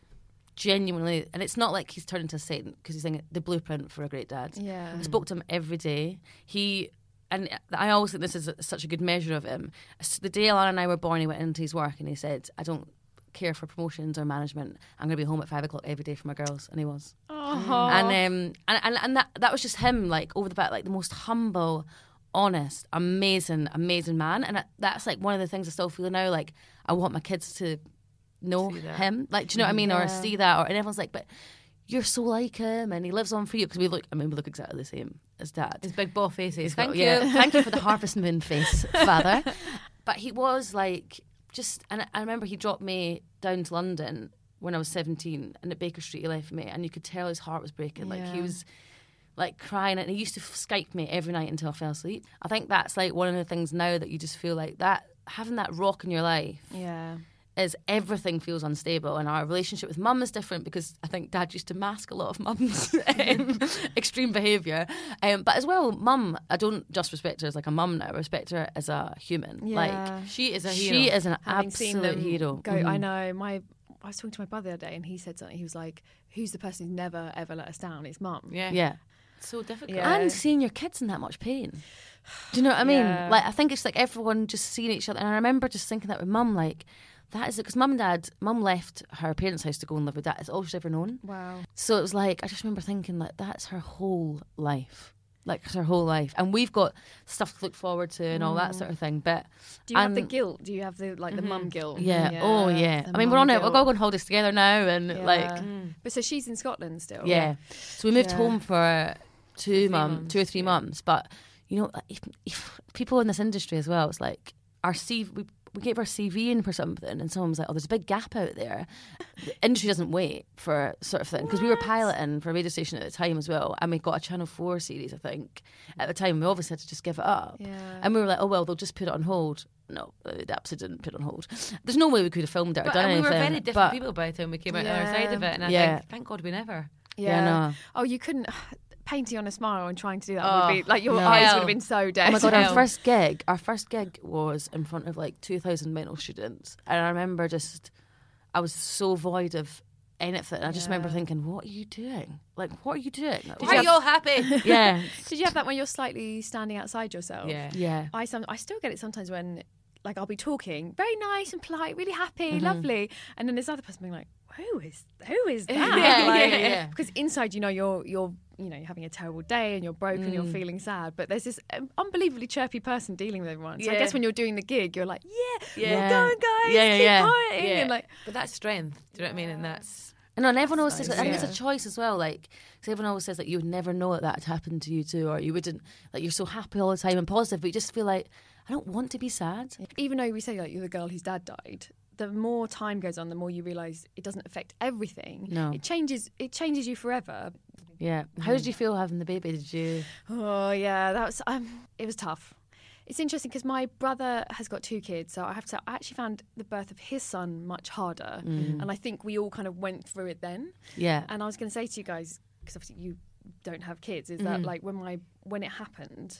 genuinely, and it's not like he's turned into a saint because he's saying the blueprint for a great dad. Yeah. I spoke to him every day. He, and I always think this is such a good measure of him. S- The day Alana and I were born, he went into his work and he said, I don't care for promotions or management. I'm going to be home at five o'clock every day for my girls. And he was. Oh. And um, and and, and that, that was just him, like, over the back, like the most humble, honest, amazing, amazing man. And that's like one of the things I still feel now. Like, I want my kids to know See that. him. Like, do you know what I mean? Or Yeah. see that. Or, and everyone's like, but you're so like him and he lives on for you. Because we look, I mean, we look exactly the same as dad. His big ball faces. Thank but you. yeah. Thank you for the Harvest Moon face, father. But he was like, just, and I- I remember he dropped me down to London when I was seventeen, and at Baker Street he left me, and you could tell his heart was breaking. Like, he Yeah. was like crying, and he used to Skype me every night until I fell asleep. I think that's like one of the things now that you just feel like that, having that rock in your life Yeah. is everything feels unstable, and our relationship with mum is different because I think dad used to mask a lot of mum's um, extreme behaviour. Um, but as well, mum, I don't just respect her as like a mum now, I respect her as a human. Yeah. Like, She is a hero. she is an Having seen absolute them hero. go, Mhm. I know my. I was talking to my brother the other day, and he said something. He was like, "Who's the person who's never ever let us down? It's mum." Yeah. Yeah. So difficult. Yeah. And seeing your kids in that much pain. Do you know what I mean? Yeah. Like, I think it's like everyone just seeing each other. And I remember just thinking that with mum, like, that is it. Because mum and dad, mum left her parents' house to go and live with dad. It's all she's ever known. Wow. So it was like, I just remember thinking, like, that's her whole life. Like, it's her whole life. And we've got stuff to look forward to and all that sort of thing. But Do you have the and- guilt? Do you have the like the mum guilt? Yeah. Oh, yeah. the I mean, we're mum on it. We're guilt. all going on holidays together now. And, Yeah. like, But so she's in Scotland still. yeah. So we moved Yeah. home for two months, months, two or three yeah. months. But, you know, if, if people in this industry as well, it's like our C V, we, we gave our C V in for something and someone was like, oh, there's a big gap out there. The industry doesn't wait for sort of thing. Because we were piloting for a radio station at the time as well. And we got a Channel four series, I think. At the time, we obviously had to just give it up. Yeah. And we were like, oh, well, they'll just put it on hold. No, they absolutely didn't put it on hold. There's no way we could have filmed it or But, done and we were anything. very different but, people by the time we came out the Yeah. other side of it. And I Yeah. think, thank God we never. Yeah, no. Oh, you couldn't. Painting on a smile and trying to do that Oh, would be like your no. eyes Hell. would have been so dead. Oh my god, our Hell. first gig, our first gig was in front of like two thousand mental students, and I remember just, I was so void of anything. I just remember Yeah. thinking, what are you doing? Like, what are you doing? Like, Why are you all happy? yeah, Did you have that when you're slightly standing outside yourself? Yeah. yeah, I some I still get it sometimes when like I'll be talking very nice and polite, really happy, Mm-hmm. lovely, and then there's other person being like, who is who is that? Yeah, Like, yeah, yeah. Because inside, you know, you're you're you know you're having a terrible day and you're broken, Mm. you're feeling sad, but there's this um, unbelievably chirpy person dealing with everyone. So I Yeah. guess when you're doing the gig, you're like, yeah, Yeah. we're going, guys, Yeah, yeah, keep yeah. partying, Yeah. and like. But that's strength. Do you know what I mean? And that's. And then everyone always says, nice. I think it's Yeah. a choice as well. Like, because everyone always says that you would never know that that had happened to you too, or you wouldn't, like, you're so happy all the time and positive, but you just feel like, I don't want to be sad. Even though we say like you're the girl whose dad died, the more time goes on, the more you realise it doesn't affect everything. No. It changes. It changes you forever. Yeah. How did you feel having the baby? Did you? Oh yeah, that was. Um, it was tough. It's interesting because my brother has got two kids, so I have to say I actually found the birth of his son much harder, and I think we all kind of went through it then. Yeah. And I was going to say to you guys, because obviously you don't have kids, is that like when my when it happened,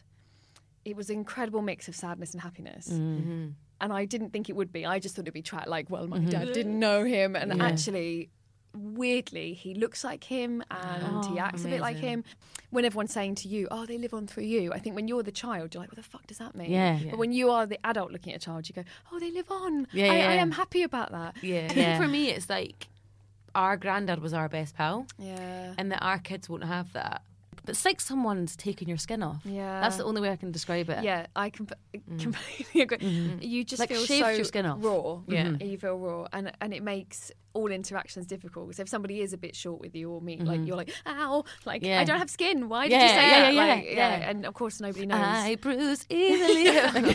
it was an incredible mix of sadness and happiness. And I didn't think it would be. I just thought it'd be tra- like, well, my dad didn't know him, and Yeah. actually, weirdly, he looks like him and he Oh, acts a bit like amazing. him. When everyone's saying to you, "Oh, they live on through you," I think when you're the child, you're like, "What the fuck does that mean?" Yeah. But when you are the adult looking at a child, you go, "Oh, they live on. Yeah, I, yeah. I am happy about that." Yeah. I Yeah. think for me, it's like our granddad was our best pal, Yeah. and that our kids won't have that. But it's like someone's taking your skin off. Yeah. That's the only way I can describe it. Yeah, I com- completely agree. You just Like, feel shaved so your skin off. raw. Yeah. Mhm. You feel raw, and and it makes all interactions difficult. Because if somebody is a bit short with you or me, like you're like, "Ow!" Like Yeah. I don't have skin. Why did Yeah, you say yeah, that? yeah, Like, yeah. And of course, nobody knows. I bruise easily.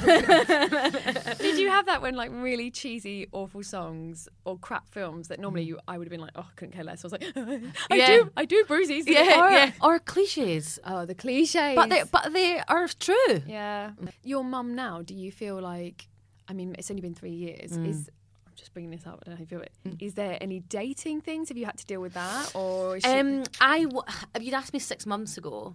Did you have that when like really cheesy, awful songs or crap films that normally you I would have been like, "Oh, I couldn't care less." I was like, "I Yeah. do, I do bruise easily." or, or cliches. Oh, the cliches. But they but they are true. Yeah. Your mum now, do you feel like, I mean, it's only been three years. Mm. Is I'm just bringing this up. I don't know how you feel it. Is there any dating things? Have you had to deal with that, or is she- Um, I w- if you'd asked me six months ago,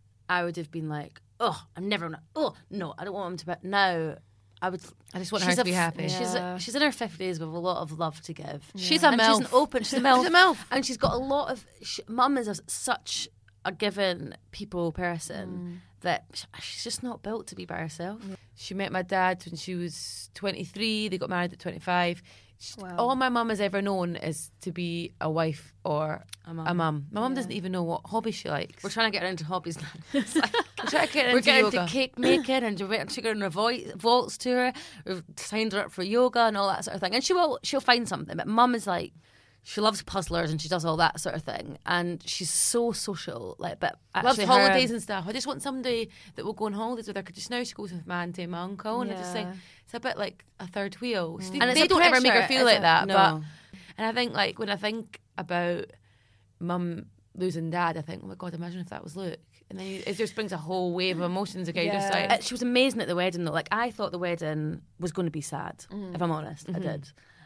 I would have been like, oh, I'm never gonna. Oh no, I don't want him to. But now, I would. I just want she's her to a be f- happy. She's a, she's in her fifties with a lot of love to give. She's a and MILF. She's an open. She's a MILF. She's a MILF. And she's got a lot of. She, Mum is a, such a given people person that sh- she's just not built to be by herself. She met my dad when she was twenty-three. They got married at twenty-five. She- Wow. All my mum has ever known is to be a wife or A mum. a mum. My mum doesn't even know what hobby she likes. We're trying to get her into hobbies now. It's like, We're trying to get her we're into getting yoga. into cake making and we're took her on a vo- vaults tour. We've signed her up for yoga and all that sort of thing. And she will, she'll find something. But Mum is like, she loves puzzlers and she does all that sort of thing. And she's so social. Like, but Loves actually her- holidays and stuff. I just want somebody that will go on holidays with her. Because just now she goes with my auntie and my uncle, and I just think Yeah. it's a bit like a third wheel. So they, And it's they a don't ever make her pressure, feel is like it? that. No. But and I think like when I think about mum losing dad, I think, oh my god, imagine if that was Luke. And then you, it just brings a whole wave of emotions again. You're just Yeah. like, Uh, she was amazing at the wedding though. Like I thought the wedding was going to be sad, if I'm honest. I did.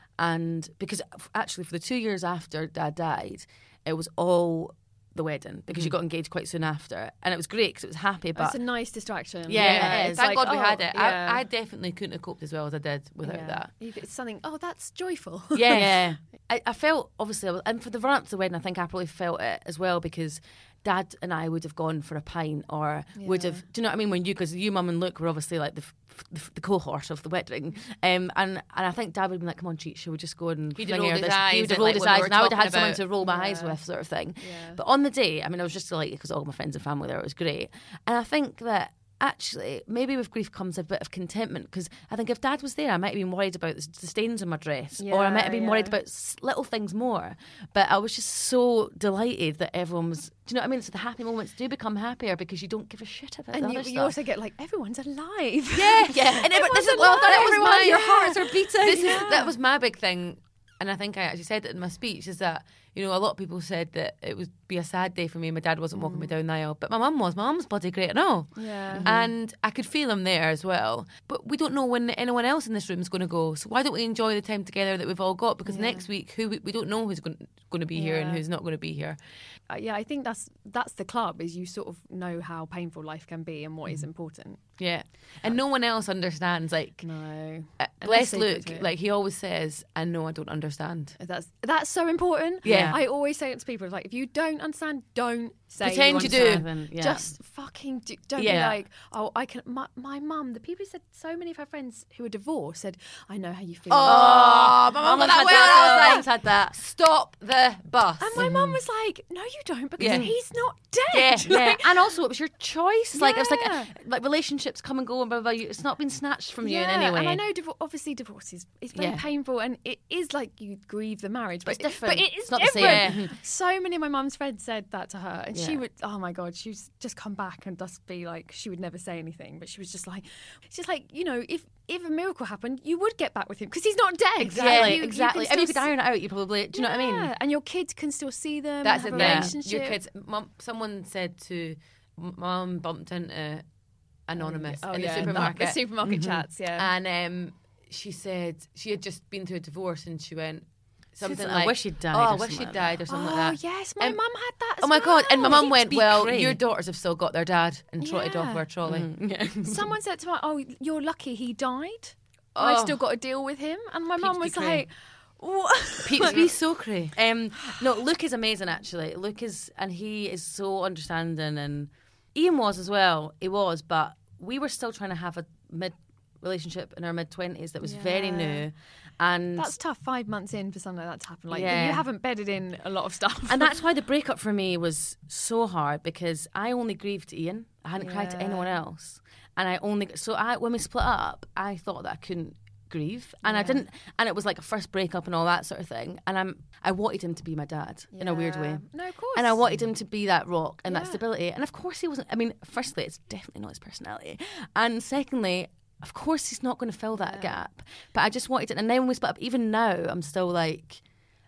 And because f- actually for the two years after Dad died, it was all the wedding because you got engaged quite soon after, and it was great because it was happy. But It's a nice distraction. Yeah, it is. it's thank like, God we oh, had it. Yeah. I, I definitely couldn't have coped as well as I did without yeah. that. You- It's something. Oh, that's joyful. yeah, yeah. I, I felt obviously, I was- and for the run up to the wedding, I think I probably felt it as well because Dad and I would have gone for a pint, or would Yeah. have. Do you know what I mean? When you, because you, Mum, and Luke were obviously like the, f- the, f- the cohort of the wedding, um, and and I think Dad would have been like, "Come on, Cheat, shall we just go and He'd fling rolled her his this?" eyes He would have at, rolled like, his what we eyes, were and I would have had talking someone about. to roll my eyes Yeah. with, sort of thing. Yeah. But on the day, I mean, I was just delighted because all my friends and family there. It was great, and I think that. Actually, maybe with grief comes a bit of contentment because I think if Dad was there, I might have been worried about the the stains on my dress, or I might have been Yeah, worried yeah. about s- little things more. But I was just so delighted that everyone was. Do you know what I mean? So the happy moments do become happier because you don't give a shit about And the you, other you stuff. also get like everyone's alive. yeah, yeah. And every, this is, well, that was Everyone, my. your hearts are beating. This is that was my big thing, and I think I actually said it in my speech. Is that you know a lot of people said that it would be a sad day for me. My dad wasn't walking me down the aisle, but my mum was. My mum's bloody great and all. Yeah. And I could feel him there as well. But we don't know when anyone else in this room is going to go. So why don't we enjoy the time together that we've all got? Because next week, who we, we don't know who's going, going to be here and Yeah. who's not going to be here. Uh, yeah, I think that's that's the club. Is you sort of know how painful life can be and what is important. Yeah. And no one else understands. Like, No, uh, Unless bless they put Luke, it. like he always says, I know I don't understand. that's that's so important. Yeah. I always say it to people. Like, if you don't understand, don't say Pretend you do. understand. Yeah. Just fucking do, don't be Yeah. like, oh, I can. My, my mum, the people who said, so many of her friends who are divorced said, I know how you feel. Oh, my mum got that had way. that. I was Mum's like, had that. stop the bus. And my mum was like, no, you don't, because Yeah. he's not dead. Yeah, yeah. Like, And also, it was your choice. Like it was like, Yeah. like relationships come and go, and blah, blah, blah. It's not been snatched from you in any way. And I know, divor- obviously, divorce is it's very Yeah. painful, and it is like you grieve the marriage, but It's different. But it is It's not the different. same. So many of my mum's friends said that to her, and she Yeah. would, oh my god, she was just come back and just be like, she would never say anything, but she was just like, it's just like, you know, if if a miracle happened, you would get back with him because he's not dead. Exactly, You- you exactly. can If you still could iron it out, you probably. Do you know what I mean? Yeah, and your kids can still see them. That's and it. have a Yeah. relationship. Your kids. Mum, someone said to mum bumped into Anonymous Oh in yeah, the supermarket. The supermarket chats. Yeah. And um, she said she had just been through a divorce and she went something "I like, wish he'd died Oh, or I wish something he'd like died or something oh like that. yes, my Um, mum had that. As Oh my god! And my well. mum went, be "Well, cray. your daughters have still got their dad," and trotted Yeah. off with a trolley. Yeah. Someone said to me, "Oh, you're lucky he died. I've Oh. still got to deal with him." And my mum Peeps be was cray. like, "What?" Peeps be so cray. Um, no, Luke is amazing actually. Luke is, and he is so understanding, and Ian was as well. He was, but we were still trying to have a mid relationship in our mid twenties that was very Yeah. new, and That's tough. Five months in for something like that to happen. Like Yeah. you haven't bedded in a lot of stuff. and that's why the breakup for me was so hard because I only grieved Ian. I hadn't cried to Yeah. anyone else, and I only so I when we split up, I thought that I couldn't grieve, and I Yeah. didn't, and it was like a first breakup and all that sort of thing, and I'm I wanted him to be my dad in a weird Yeah. way. No, of course. And I wanted him to be that rock and that Yeah. stability. And of course he wasn't. I mean, firstly, it's definitely not his personality. And secondly, of course he's not going to fill that gap. But I just wanted it. And then when we split up, even now, I'm still like,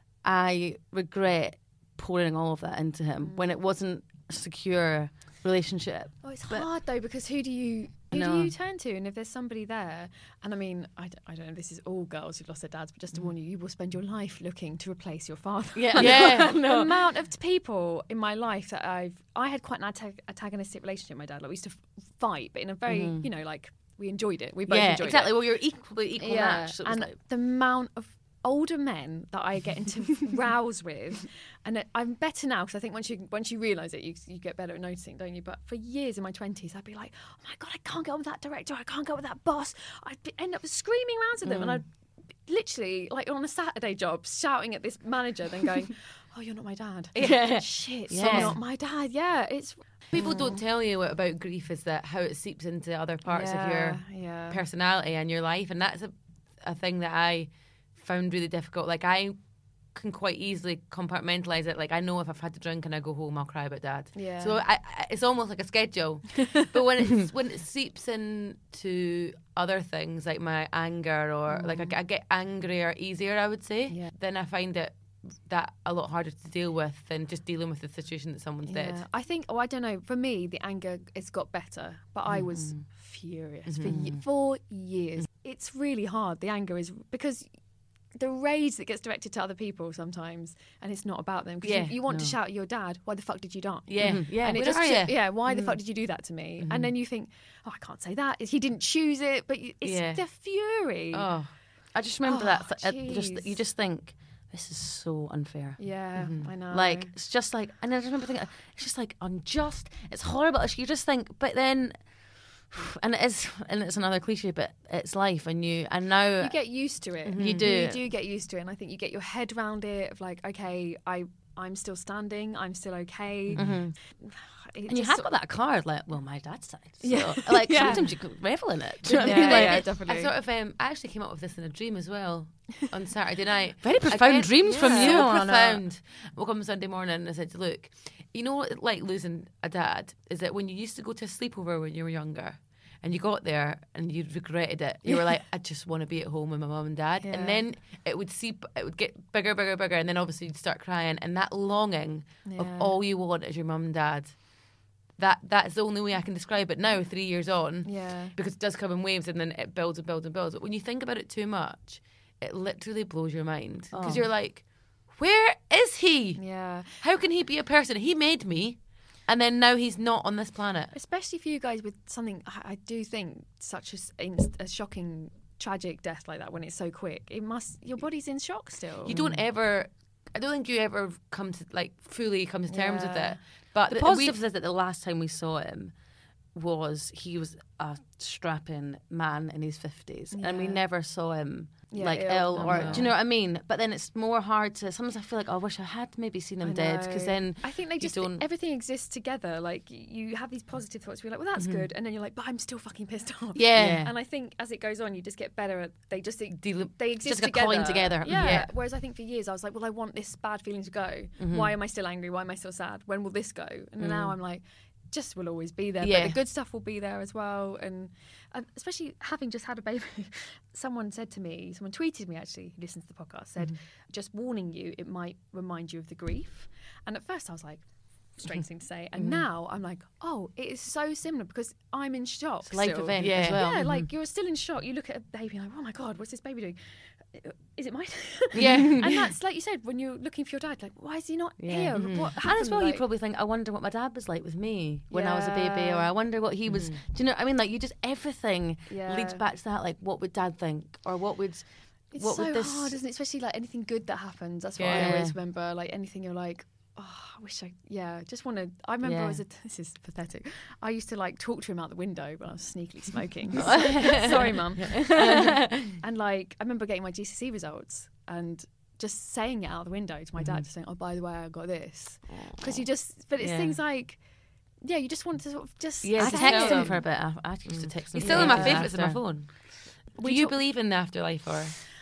I regret pouring all of that into him when it wasn't a secure relationship. Oh, it's But- hard though because who do you Who No. do you turn to? And if there's somebody there, and I mean, I, d- I don't know if this is all girls who've lost their dads, but just to warn you, you will spend your life looking to replace your father. Yeah, yeah. The No. amount of people in my life that I've, I had quite an antag- antagonistic relationship with my dad. Like we used to f- fight, but in a very, you know, like we enjoyed it. We both Yeah, enjoyed exactly. it. Well, you're equally equal match. So it was and like- the amount of older men that I get into rows with, and I'm better now because I think once you once you realise it, you you get better at noticing, don't you? But for years in my twenties, I'd be like, oh my god, I can't get on with that director, I can't get on with that boss. I'd be, end up screaming around to them, Mm. and I'd literally like on a Saturday job shouting at this manager, then going, oh, you're not my dad. Yeah. Shit, Yeah. you're not my dad. Yeah, it's People don't tell you about grief is that how it seeps into other parts of your Yeah, yeah. personality and your life, and that's a, a thing that I found really difficult. Like I can quite easily compartmentalize it. Like I know if I've had to drink and I go home, I'll cry about dad. Yeah. So I, I, it's almost like a schedule. But when it's when it seeps into other things like my anger or like I, I get angrier easier, I would say. Yeah. Then I find it that a lot harder to deal with than just dealing with the situation that someone's dead. Yeah. I think, oh, I don't know. For me, the anger it's got better, but I was furious for ye- for years. It's really hard. The anger is because the rage that gets directed to other people sometimes, and it's not about them. Because Yeah, you, you want to no. shout at your dad, "Why the fuck did you die?" Yeah, Mm-hmm. yeah. And it Where just are chi- you? yeah. Why the fuck did you do that to me? And then you think, oh, I can't say that. He didn't choose it, but you- it's Yeah. the fury. Oh, I just remember Oh, that. th- it just jeez. you just think this is so unfair. Yeah, I know. Like it's just like, and I just remember thinking it's just like unjust. It's horrible. You just think, but then, and it is, and it's another cliche, but it's life, and you, and now you get used to it. You do. You do get used to it, and I think you get your head around it. Of like, okay, I, I'm still standing. I'm still okay. It and you just have sort got that card, like, well, my dad's died. So, Yeah. like Yeah. sometimes you could revel in it. Do you know Yeah, what I mean? Like, yeah, I- definitely. I sort of, um, I actually came up with this in a dream as well on Saturday night. Very profound Again, dreams from so you, Anna. profound. I woke up on Sunday morning and I said, look, you know what it's like losing a dad is that when you used to go to a sleepover when you were younger and you got there and you regretted it, you were like, I just want to be at home with my mum and dad. Yeah. And then it would seep, it would get bigger, bigger, bigger. And then obviously you'd start crying. And that longing of Yeah. all you want is your mum and dad. That That's the only way I can describe it now, three years on. Yeah. Because it does come in waves and then it builds and builds and builds. But when you think about it too much, it literally blows your mind. Because you're like, where is he? Yeah. How can he be a person? He made me. And then now he's not on this planet. Especially for you guys with something, I, I do think such a, s- inst- a shocking, tragic death like that when it's so quick. It must, your body's in shock still. You don't ever, I don't think you ever come to, like, fully come to terms with Yeah. it. But The we- positive is that the last time we saw him was he was a strapping man in his fifties, and we Yeah. never saw him Yeah, like ill. ill, I or know. do you know what I mean? But then it's more hard to. Sometimes I feel like, oh, I wish I had maybe seen him I dead, because know. then I think they you just don't. everything exists together. Like y- you have these positive thoughts. Where you're like, well, that's good, and then you're like, but I'm still fucking pissed off. Yeah. Yeah. And I think as it goes on, you just get better at. They just Deal- they exist just like a together. coin together. Yeah. Yeah. Whereas I think for years I was like, well, I want this bad feeling to go. Why am I still angry? Why am I still sad? When will this go? And then now I'm like, just will always be there. Yeah. But the good stuff will be there as well. And, and especially having just had a baby, someone said to me, someone tweeted me actually, who listens to the podcast, said, just warning you, it might remind you of the grief. And at first I was like, strange thing to say. And now I'm like, oh, it is so similar because I'm in shock. It's a life still. event Yeah. as well. Yeah, like you're still in shock. You look at a baby and like, oh my God, what's this baby doing? Is it mine? Yeah. And that's like you said, when you're looking for your dad, like, why is he not Yeah. here? Mhm. What And as happened? well, you Like- probably think, I wonder what my dad was like with me when I was a baby, Yeah. or I wonder what he was. Do you know what I mean? Like, you just, everything Yeah. leads back to that. Like, what would dad think? Or what would. It's what so would this. hard, isn't it? Especially like anything good that happens. That's what I Yeah. always remember. Like anything you're like, oh, I wish I, yeah, just want to. I remember Yeah. as a, this is pathetic. I used to like talk to him out the window when I was sneakily smoking. Sorry, mum. Um, and like, I remember getting my G C S E results and just saying it out the window to my dad, just saying, oh, by the way, I got this. Because you just, but it's Yeah. things like, yeah, you just want to sort of just. Yeah, I to say text it. him for a bit. I, I used to text him. He's for still a in bit my favourites on my after. phone. Do We you talk- believe in the afterlife or?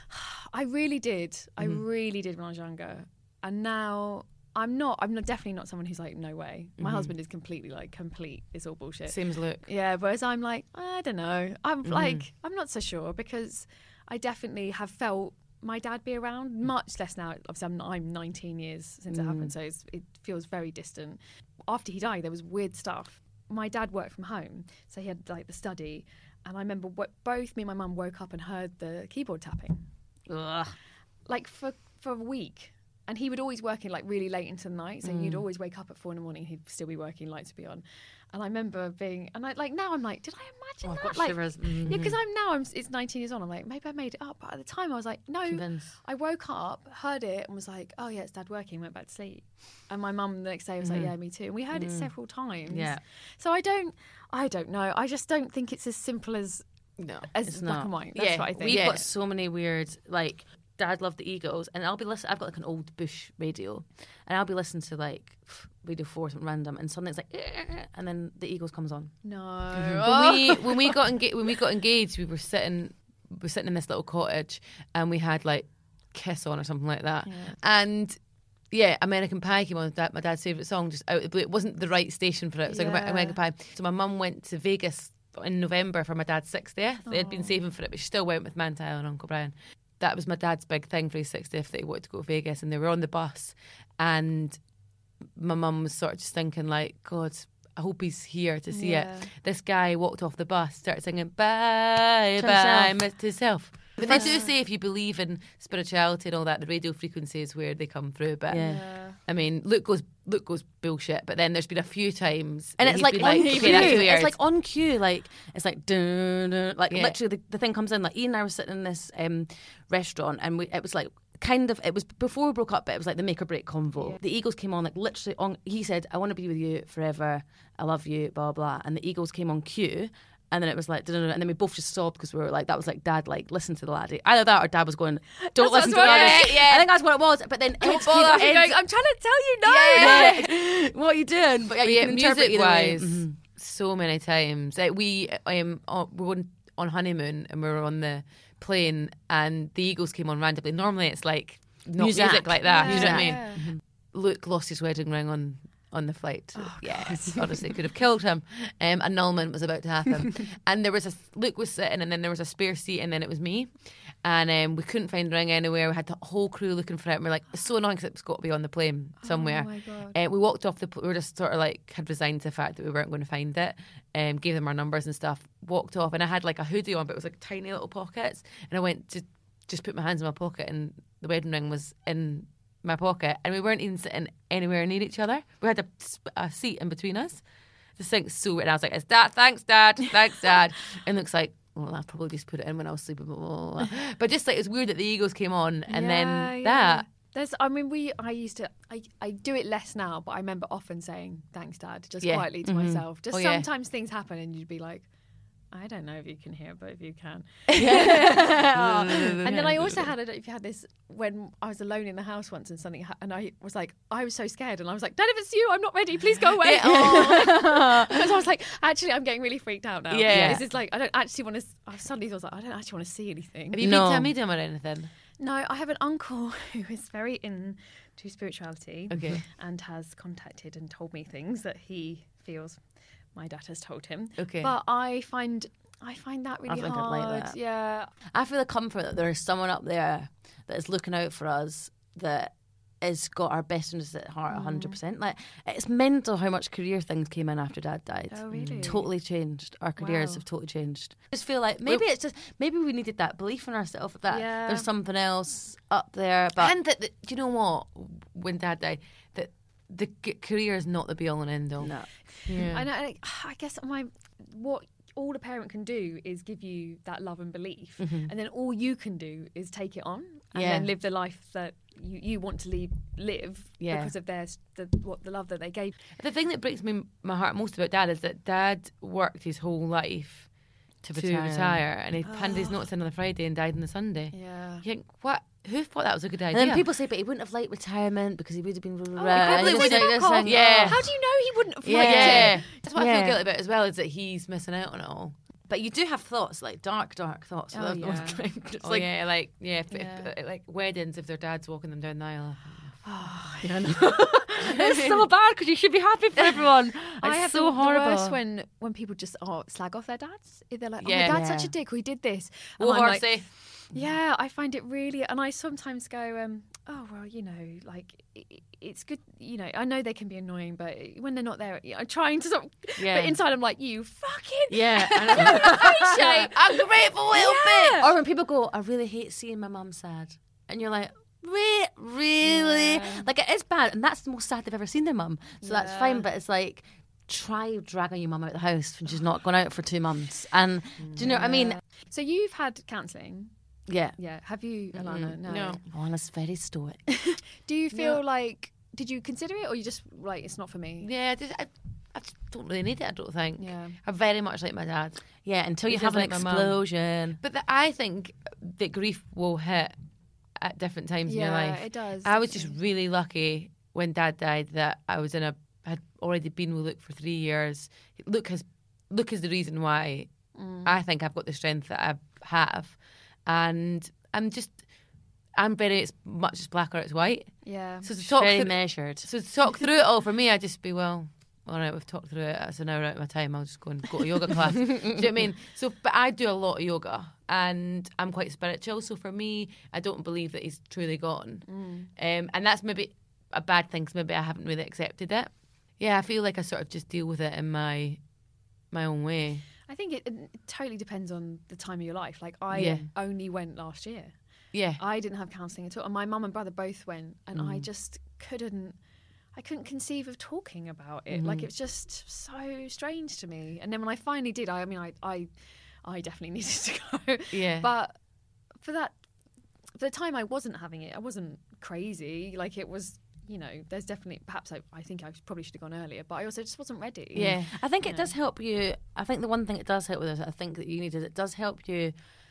I really did. I really did when I was younger. And now I'm not, I'm not, definitely not someone who's like, no way. My husband is completely like, complete, it's all bullshit. Same as Luke. Yeah, whereas I'm like, I don't know. I'm like, I'm not so sure because I definitely have felt my dad be around, much less now. Obviously, I'm, I'm nineteen years since it happened, so it's, it feels very distant. After he died, there was weird stuff my dad worked from home, so he had like the study, and I remember what, both me and my mum woke up and heard the keyboard tapping, Ugh. like for for a week. And he would always work in like really late into the night, so Mm. he'd always wake up at four in the morning. He'd still be working, lights would be on. And I remember being, and I like now I'm like, did I imagine Oh, I've that? got Like, shivers. yeah, Mhm. because I'm now I'm it's nineteen years on. I'm like, maybe I made it up. But at the time, I was like, no. Convinced. I woke up, heard it, and was like, oh yeah, it's Dad working. Went back to sleep. And my mum the next day was like, yeah, me too. And we heard it several times. Yeah. So I don't, I don't know. I just don't think it's as simple as No, as it's black not. and white. That's yeah, what I think. We've Yeah. got so many weird, like, Dad loved the Eagles, and I'll be listening. I've got like an old Bush radio, and I'll be listening to like Radio Four, something random, and suddenly it's like, "Eh," and then the Eagles comes on. No. When we when we got engaged, when we got engaged, we were sitting, we were sitting in this little cottage, and we had like Kiss on or something like that, and. Yeah, American Pie came on, that my dad's favourite song, just out of the blue. It wasn't the right station for it. It was like Yeah. American Pie. So my mum went to Vegas in November for my dad's sixtieth. They had been saving for it, but she still went with Mantile and Uncle Brian. That was my dad's big thing for his sixtieth, that he wanted to go to Vegas, and they were on the bus, and my mum was sort of just thinking like, God, I hope he's here to see Yeah. it. This guy walked off the bus, started singing bye To bye himself. to himself. But they do say if you believe in spirituality and all that, the radio frequency is where they come through. But Yeah. I mean, Luke goes Luke goes bullshit. But then there's been a few times, And that it's he's like been on okay, cue. that's weird. It's like on cue. Like it's like dun, dun, like Yeah. literally the, the thing comes in. Like Ian and I were sitting in this um, restaurant, and we, it was like kind of it was before we broke up, but it was like the make or break convo. Yeah. The Eagles came on like literally on. He said, "I want to be with you forever. I love you." Blah blah. And the Eagles came on cue. And then it was like, dun, dun, dun, and then we both just sobbed because we were like, that was like, Dad, like, listen to the laddie. Either that or Dad was going, don't listen to the what- laddie. yeah, yeah. I think that's what it was. But then Ed's Bother. came- You're Ed's- going, I'm trying to tell you no. yeah. What are you doing? But yeah, But you yeah, can interpret music either way. wise, Mhm. so many times. Like we, um, on, we were on honeymoon and we were on the plane, and the Eagles came on randomly. Normally, it's like not music, Music. like that. You know what I mean? Yeah. Luke lost his wedding ring on on the flight. Oh, yes, honestly, could have killed him. Um, annulment was about to happen, and there was a Luke was sitting, and then there was a spare seat, and then it was me, and um, we couldn't find the ring anywhere. We had the whole crew looking for it, and we we're like, it's so annoying because it's got to be on the plane somewhere. Oh my God. Uh, we walked off the. pl- We were just sort of like had resigned to the fact that we weren't going to find it. Um, gave them our numbers and stuff. Walked off, and I had like a hoodie on, but it was like tiny little pockets, and I went to just put my hands in my pocket, and the wedding ring was in my pocket, and we weren't even sitting anywhere near each other. We had a, a seat in between us. This thing's so weird. And I was like, "It's Dad, thanks, Dad, thanks, Dad." And Luke's like, "Well, I probably just put it in when I was sleeping." Blah, blah, blah. But just like it's weird that the Eagles came on, and Yeah, then yeah. that. There's, I mean, we. I used to. I, I do it less now, but I remember often saying thanks, Dad, just Yeah. quietly to Mhm. myself. Just Oh, yeah. sometimes things happen, and you'd be like, I don't know if you can hear, but if you can. And then I also had, I don't know if you had this, when I was alone in the house once and something, ha- and I was like, I was so scared, and I was like, Dad, if it's you, I'm not ready. Please go away. Because I was like, actually, I'm getting really freaked out now. Yeah. This is like, I don't actually want to. I suddenly was like, I don't actually want to see anything. Have you No. been to a medium or anything? No, I have an uncle who is very into spirituality Okay. and has contacted and told me things that he feels my dad has told him. Okay. But I find I find that really think I'd hard. like that. Yeah. I feel the comfort that there is someone up there that is looking out for us, that has got our best interests at heart one hundred percent. Like, it's mental how much career things came in after Dad died. Oh, really? Totally changed. Our careers Wow. have totally changed. I just feel like maybe it's just, maybe we needed that belief in ourselves that Yeah. there's something else up there. But and that, that, do you know what? When Dad died, that the c- career is not the be all and end all. no. Yeah. I know. I, I guess my what all a parent can do is give you that love and belief, and then all you can do is take it on and Yeah. then live the life that you, you want to leave, live Yeah. because of their s- the what the love that they gave. The thing that breaks me my heart most about Dad is that Dad worked his whole life To to retire. retire, and he handed his notice in on the Friday and died on the Sunday. Yeah. You think, what? Who thought that was a good idea? And then people say, but he wouldn't have liked retirement because he would have been. Oh, right. probably And would it's have. like this thing, Yeah. How do you know he wouldn't have yeah, liked yeah. it? That's what I Yeah. feel guilty about as well, is that he's missing out on it all. But you do have thoughts, like dark, dark thoughts. Oh, about- yeah. it's Oh like, yeah, like yeah, if, Yeah. If, like weddings if their dad's walking them down the aisle. it's so bad because you should be happy for everyone. It's I have so the, horrible. the worst when when people just oh, slag off their dads. They're like, oh, Yeah. my dad's Yeah. such a dick, or he did this. And War I'm like, horsey. yeah, I find it really, and I sometimes go, um, oh, well, you know, like, it, it's good, you know, I know they can be annoying, but when they're not there, I'm trying to sort of, Yeah. but inside I'm like, you fucking Yeah, I know. appreciate. I'm grateful little Yeah. bit. Or when people go, I really hate seeing my mum sad. And you're like, Re- really? Yeah. Like, it is bad. And that's the most sad they've ever seen their mum. So that's Yeah. fine. But it's like, try dragging your mum out the house when she's not gone out for two months. And do you know what I mean? So you've had counselling. Yeah. Yeah. Have you, Alana? No. No. Anna's very stoic. Do you feel like, did you consider it or you just, like, it's not for me? Yeah, I, just, I, I just don't really need it, I don't think. Yeah. I'm very much like my dad. Yeah, until you He have does an like my mum. explosion. But the, I think that grief will hit at different times in your Yeah, life. it does. I was just really lucky when Dad died that I was in a had already been with Luke for three years. Luke has Luke is the reason why Mm. I think I've got the strength that I have, and I'm just I'm very it's much as black or it's white. Yeah. So to She's talk very through, measured. so to talk through it all for me, I just be well. All right, we've talked through it. That's an hour out of my time. I'll just go and go to a yoga class. Do you know what I mean? So, but I do a lot of yoga, and I'm quite spiritual. So for me, I don't believe that he's truly gone, Mm. um, and that's maybe a bad thing. Cause maybe I haven't really accepted it. Yeah, I feel like I sort of just deal with it in my my own way. I think it, it totally depends on the time of your life. Like, I Yeah. only went last year. Yeah, I didn't have counselling at all. And my mum and brother both went, and Mm. I just couldn't. I couldn't conceive of talking about it. Like, it was just so strange to me. And then when I finally did, I, I mean, I, I, I definitely needed to go. yeah, But for that, for the time I wasn't having it, I wasn't crazy. Like, it was, you know, there's definitely, perhaps I, I think I probably should have gone earlier, but I also just wasn't ready. yeah. I think it does help you. I think the one thing it does help with it, I think that you need is it does help you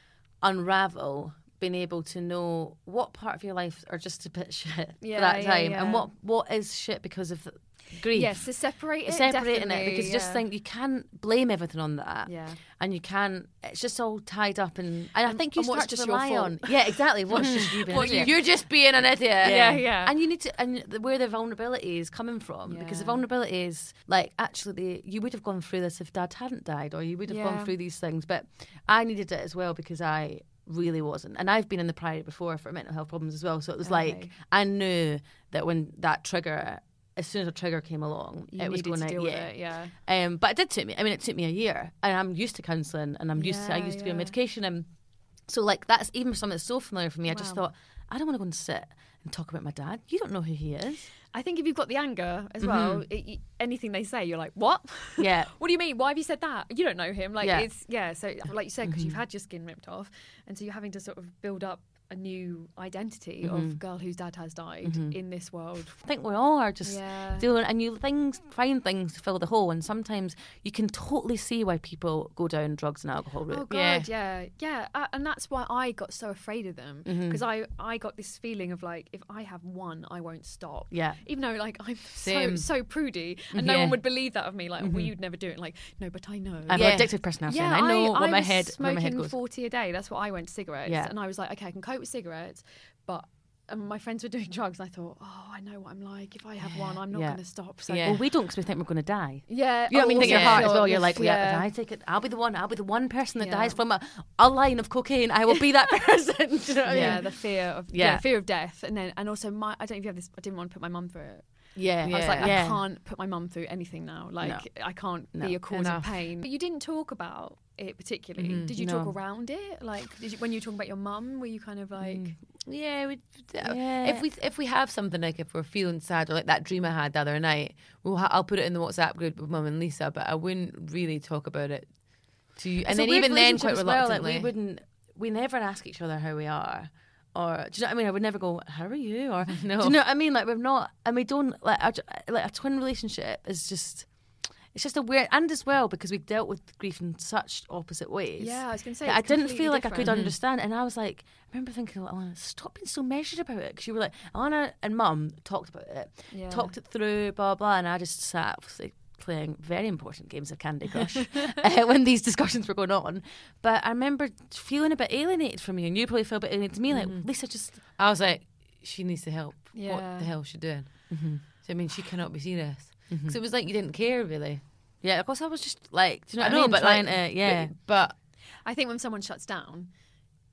unravel being able to know what part of your life are just a bit shit Yeah, for that yeah, time yeah. and what what is shit because of grief. Yes, to separate it. Separating it definitely, because you just yeah. think you can't blame everything on that. Yeah. And you can, it's just all tied up and, and I And- think you and what's start to just your rely fault. on. Yeah, exactly. What's just you being Well, an idiot. you're just being an idiot. Yeah, yeah. And you need to, and the, where the vulnerability is coming from, because the Yeah. vulnerability is like actually, the, you would have gone through this if Dad hadn't died, or you would have Yeah. gone through these things. But I needed it as well because I really wasn't, and I've been in the Priory before for mental health problems as well. So it was like Okay. I knew that when that trigger, as soon as a trigger came along, You it was needed going to to deal yeah. with it, yeah. Um, but it did take me. I mean, it took me a year, and I'm used to counselling, and I'm used to. I Yeah, used to be on yeah. medication, and so like that's even something that's so familiar for me. I just Wow. thought I don't want to go and sit and talk about my dad. You don't know who he is. I think if you've got the anger as well, it, y- anything they say, you're like, what? Yeah. What do you mean? Why have you said that? You don't know him. Like, Yeah. it's, yeah. So, like you said, because you've had your skin ripped off. And so you're having to sort of build up a new identity of girl whose dad has died in this world. I think we all are just Yeah. doing, and you things find things to fill the hole, and sometimes you can totally see why people go down drugs and alcohol route. Oh God, yeah, yeah, Uh, and that's why I got so afraid of them because I, I got this feeling of like if I have one, I won't stop. Yeah. even though like I'm Same. so so prudy, and no Yeah. one would believe that of me. Like, well, you'd never do it. Like, no, but I know. I have Yeah. an addictive personality, Yeah, and I know I, what I my was head, where my smoking head goes. forty a day. That's what I went to cigarettes, Yeah. and I was like, okay, I can cope with cigarettes, but. And my friends were doing drugs, and I thought, oh, I know what I'm like. If I have one, I'm not Yeah. going to stop. So, Yeah. Well, we don't because we think we're going to die. yeah, You know what I mean? oh, Think your yeah, heart as sure, well. You're yes, like, yeah, yeah. if I take it, I'll be the one. I'll be the one person that Yeah. dies from a, a line of cocaine. I will be that person. Do you know what I yeah, mean? the fear of Yeah. yeah. fear of death, and then and also my I don't know if you have this. I didn't want to put my mum through it. Yeah, I was like, yeah. I can't put my mum through anything now. Like, I can't No. be a cause Enough. of pain. But you didn't talk about it particularly. Did you No. talk around it? Like, did you, when you were talking about your mum, were you kind of like, Yeah, we, Yeah. if we if we have something like if we're feeling sad or like that dream I had the other night, we'll ha- I'll put it in the WhatsApp group with Mum and Lisa, but I wouldn't really talk about it to you. And It's a then weird even then, quite relationship as well, like, reluctantly. we wouldn't, we never ask each other how we are. Or do you know what I mean? I would never go, "How are you?" Or No. do you know what I mean? Like we're not, and we don't like a, like a twin relationship is just, it's just a weird, and as well because we dealt with grief in such opposite ways. yeah, I was going to say, that I it's didn't completely feel like I could different. understand, and I was like, I remember thinking, like, Alana, stop being so measured about it, because you were like, Alana and Mum talked about it, Yeah. talked it through, blah blah, and I just sat obviously playing very important games of Candy Crush uh, when these discussions were going on. But I remember feeling a bit alienated from you, and you probably felt a bit alienated to me. Like, Lisa, just I was like, she needs the help. What Yeah. the hell is she doing? So, I mean, she cannot be serious. So it was like you didn't care really. yeah. Of course, I was just like, do you know I what know, I mean? but Trying like, to, yeah. But, I think when someone shuts down,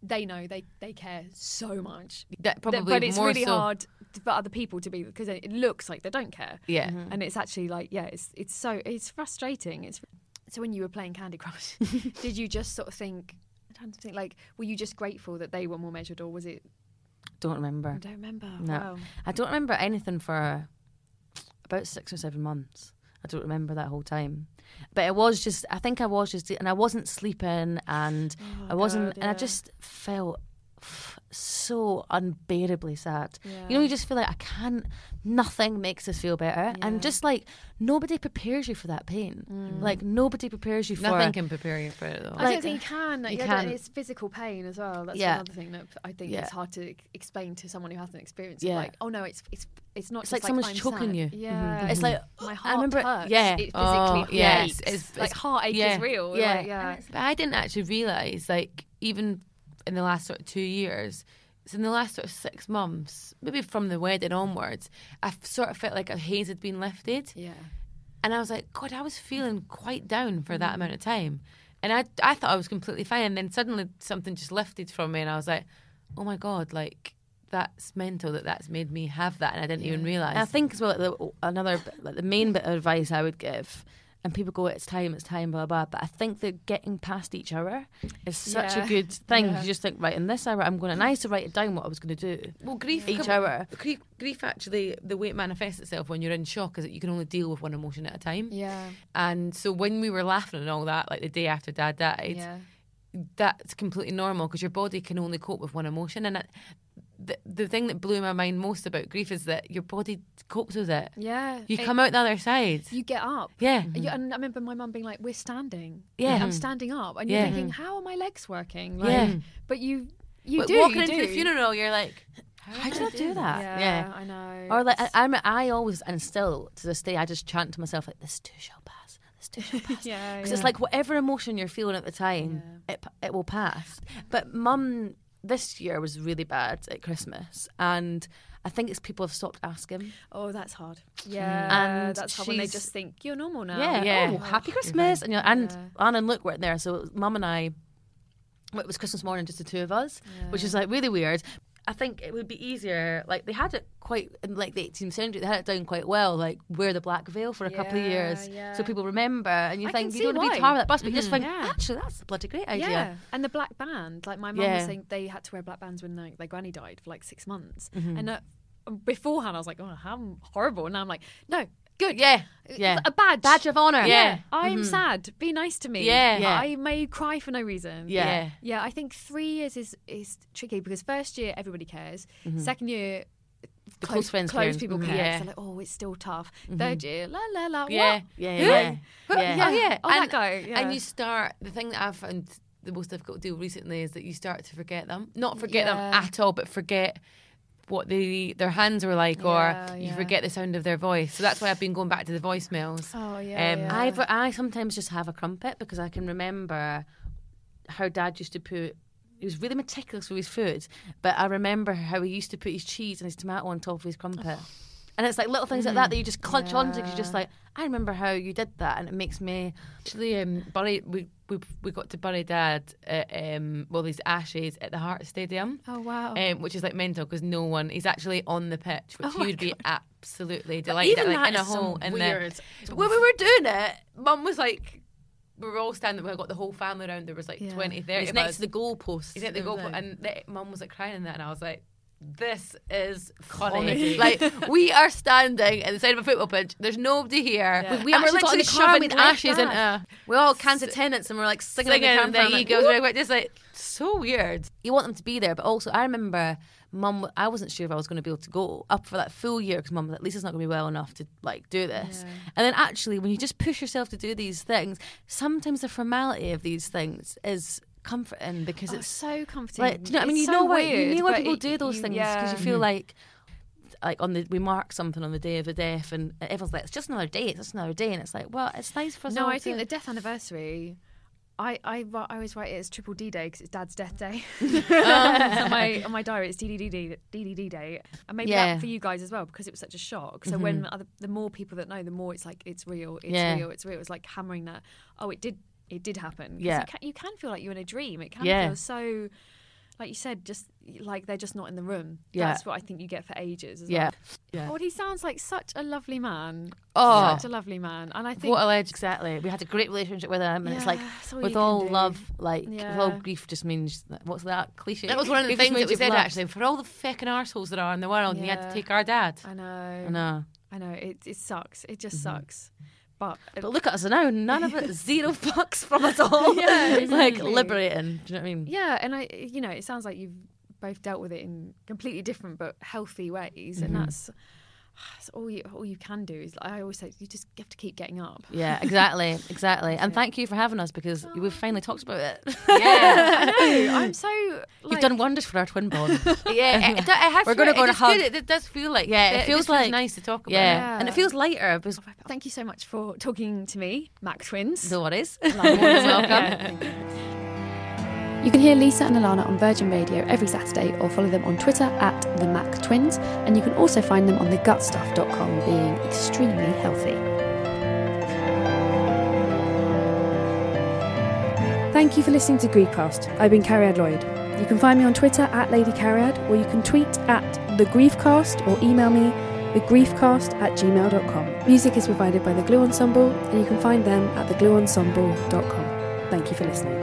they know they they care so much. That probably but it's more really so. hard for other people to be, because it looks like they don't care. Yeah. And it's actually like, yeah, it's it's so it's frustrating. It's so when you were playing Candy Crush, did you just sort of think? I'm trying to think. Like, were you just grateful that they were more measured, or was it? Don't remember. I don't remember. No, Wow. I don't remember anything for about six or seven months. I don't remember that whole time. But it was just, I think I was just, and I wasn't sleeping, and Oh, I wasn't, God, and I yeah. just felt f- so unbearably sad. Yeah. You know, you just feel like I can't, nothing makes us feel better. Yeah. And just like, nobody prepares you for that pain. Mm. Like, nobody prepares you for Nothing can prepare you for it though. I Like, don't think you can. you yeah, can. It's physical pain as well. That's Yeah. another thing that I think Yeah. it's hard to ex- explain to someone who hasn't experienced it. Yeah. Like, oh no, it's it's it's not It's just like someone's I'm choking sad. you. Yeah, It's like, my I heart remember- hurts. yeah. It physically Oh, yes. aches. It's- like it's- heartache yeah. is real. Yeah. Like, yeah. But I didn't actually realise, like, even in the last sort of two years, so in the last sort of six months, maybe from the wedding onwards, I sort of felt like a haze had been lifted. Yeah. And I was like, God, I was feeling quite down for that amount of time. And I, I thought I was completely fine. And then suddenly something just lifted from me. And I was like, oh my God, like, that's mental that that's made me have that. And I didn't even realise. And I think as well, the, another bit- like the main bit of advice I would give, and people go, it's time, it's time, blah, blah, but I think that getting past each hour is such Yeah. a good thing. Yeah. You just think, right, in this hour, I'm going to, and I used to write it down what I was going to do. Well, grief Each come- hour. Grief, grief actually, the way it manifests itself when you're in shock is that you can only deal with one emotion at a time. Yeah. And so when we were laughing and all that, like the day after Dad died, Yeah. that's completely normal because your body can only cope with one emotion. And it, the the thing that blew my mind most about grief is that your body copes with it. Yeah. You It- come out the other side. You get up. Yeah. You- and I remember my mum being like, "We're standing. Yeah. Like, I'm standing up," and you're Yeah. thinking, "How are my legs working?" Like, Yeah. But you, you But do. walking you into do. the funeral, you're like, How did I do that? Yeah, Yeah. I know. Or like, I, It's- I, rem- I always, and still to this day, I just chant to myself, like, this too shall pass. This too shall pass. Yeah, Because yeah. it's like whatever emotion you're feeling at the time, it it will pass. But Mum, this year was really bad at Christmas, and I think it's people have stopped asking. Oh, that's hard. Yeah, And that's hard when they she's- just think you're normal now. Yeah, Yeah. oh, happy Christmas, and you're, and Yeah. Anne and Luke weren't there, so it was Mum and I. It was Christmas morning, just the two of us, which is like really weird. I think it would be easier. Like they had it quite in like the eighteenth century. They had it down quite well. Like wear the black veil for a couple of Yeah, years, yeah. so people remember. And you I think can you see don't want to why. be tired of that bus, but you just think Yeah. actually that's a bloody great idea. Yeah, and the black band. Like my mum Yeah. was saying, they had to wear black bands when like, their granny died for like six months. Mm-hmm. And uh, beforehand, I was like, "Oh, how horrible!" And now I'm like, "No, good. yeah, Yeah. a badge, Badge of honour. Yeah, Yeah. I'm sad. Be nice to me. Yeah. Yeah. I may cry for no reason. Yeah. yeah. Yeah, I think three years is is tricky because first year everybody cares. Second year, The close friends close caring. people Mhm. care. Yeah. So like, oh, it's still tough. Third year, la la la. Yeah. What? yeah, Who? yeah, Who- yeah. Yeah. Oh, yeah. Oh, that and, guy, yeah. And you start, the thing that I've found the most difficult to do recently is that you start to forget them. Not forget Yeah. them at all, but forget what they, their hands were like, Yeah, or you yeah. forget the sound of their voice. So that's why I've been going back to the voicemails. Oh yeah. Um, yeah. I've, I sometimes just have a crumpet because I can remember how Dad used to put. He was really meticulous with his food, but I remember how he used to put his cheese and his tomato on top of his crumpet. And it's like little things like that that you just clutch onto because you're just like, I remember how you did that, and it makes me. Actually, um, bury, we, we we got to bury Dad at, um, well, his ashes at the Heart Stadium. Oh wow. Um, which is like mental because no one, he's actually on the pitch, which Oh he my would be absolutely delighted Even at, like, that in a is some hole. in weird. The, but when we were doing it, Mum was like, we were all standing, we got the whole family around, there was like Yeah. twenty, thirty It's of next us. to the goalpost. He's at the There goal, was and the, Mum was like crying in that, and I was like, this is funny. Comedy. Like, we are standing at the side of a football pitch, there's nobody here. Yeah. We and we're actually got in literally the car and shoving we left ashes that. into a We all cans of tenants and we're like singing, singing, in the and camper. the I'm egos like, were just like, so weird. you want them to be there, but also I remember Mum. I wasn't sure if I was going to be able to go up for that full year because Mum was like, Lisa's not going to be well enough to like do this. And then actually, when you just push yourself to do these things, sometimes the formality of these things is comforting because Oh, it's so comforting. like, do you know what I mean? It's You so know why weird, you know why but people it- do those you- things because yeah. you feel like. Like on the, we mark something on the day of the death, and everyone's like, "It's just another day. It's just another day," and it's like, well, it's nice for us No, all I think to- the death anniversary. I, I, I always write it as triple D day because it's Dad's death day. Oh. on my on my diary, it's D D D D D D D day, and maybe Yeah. that for you guys as well because it was such a shock. So when other, the more people that know, the more it's like it's real, it's Yeah. real, it's real. It's like hammering that. Oh, it did, it did happen. 'Cause Yeah. you can, you can feel like you're in a dream. It can Yeah. feel so. like you said, just like they're just not in the room. Yeah. That's what I think you get for ages as Yeah. well. Yeah. Oh, he sounds like such a lovely man. Oh. Such a lovely man. And I think What a legend. Exactly. We had a great relationship with him, and it's Yeah, like, that's all with you can all do. love, like, with Yeah. all grief just means, what's that cliche? That was one of the Grief just things that means we you've said, loved. actually. For all the fucking arseholes there are in the world, and you had Yeah. to take our dad. I know. I know. I know. It it sucks. It just sucks. But, But look at us now, none of it, zero fucks from us all. Yeah, It's like exactly. liberating. Do you know what I mean? yeah, and I, you know, it sounds like you've both dealt with it in completely different but healthy ways, and that's, that's all you all you can do. Is I always say, you just have to keep getting up. Yeah, exactly, exactly. And thank you for having us, because we've finally talked about it. Yeah, I know. I'm so. Like, You've done wonders for our twin bond. Yeah, it, it, I have We're to- gonna go it on a is good. hug. It, it does feel like Yeah, it this feels was like- nice to talk about. Yeah. Yeah. And it feels lighter because Thank you so much for talking to me, Mac Twins. no worries. Like, more than welcome. Yeah. You can hear Lisa and Alana on Virgin Radio every Saturday, or follow them on Twitter at the Mac Twins, and you can also find them on the gut stuff dot com, being extremely healthy. Thank you for listening to Griefcast. I've been Cariad Lloyd. You can find me on Twitter at Lady Cariad, or you can tweet at The Griefcast, or email me thegriefcast at gmail dot com. Music is provided by The Glue Ensemble, and you can find them at the glue ensemble dot com. Thank you for listening.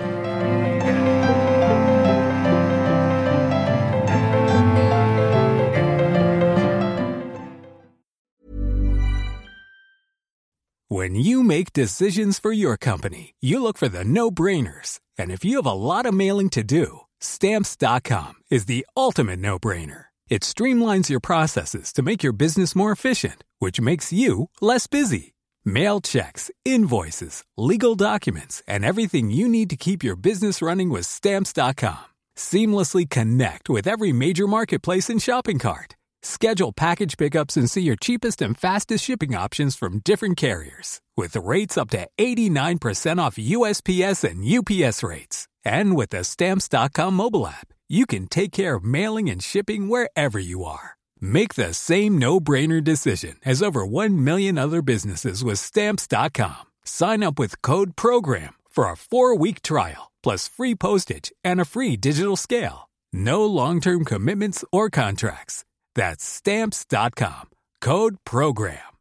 When you make decisions for your company, you look for the no-brainers. And if you have a lot of mailing to do, Stamps dot com is the ultimate no-brainer. It streamlines your processes to make your business more efficient, which makes you less busy. Mail checks, invoices, legal documents, and everything you need to keep your business running with Stamps dot com. Seamlessly connect with every major marketplace and shopping cart. Schedule package pickups and see your cheapest and fastest shipping options from different carriers, with rates up to eighty-nine percent off U S P S and U P S rates. And with the Stamps dot com mobile app, you can take care of mailing and shipping wherever you are. Make the same no-brainer decision as over one million other businesses with Stamps dot com. Sign up with code PROGRAM for a four-week trial, plus free postage and a free digital scale. No long-term commitments or contracts. That's Stamps dot com. Code PROGRAM.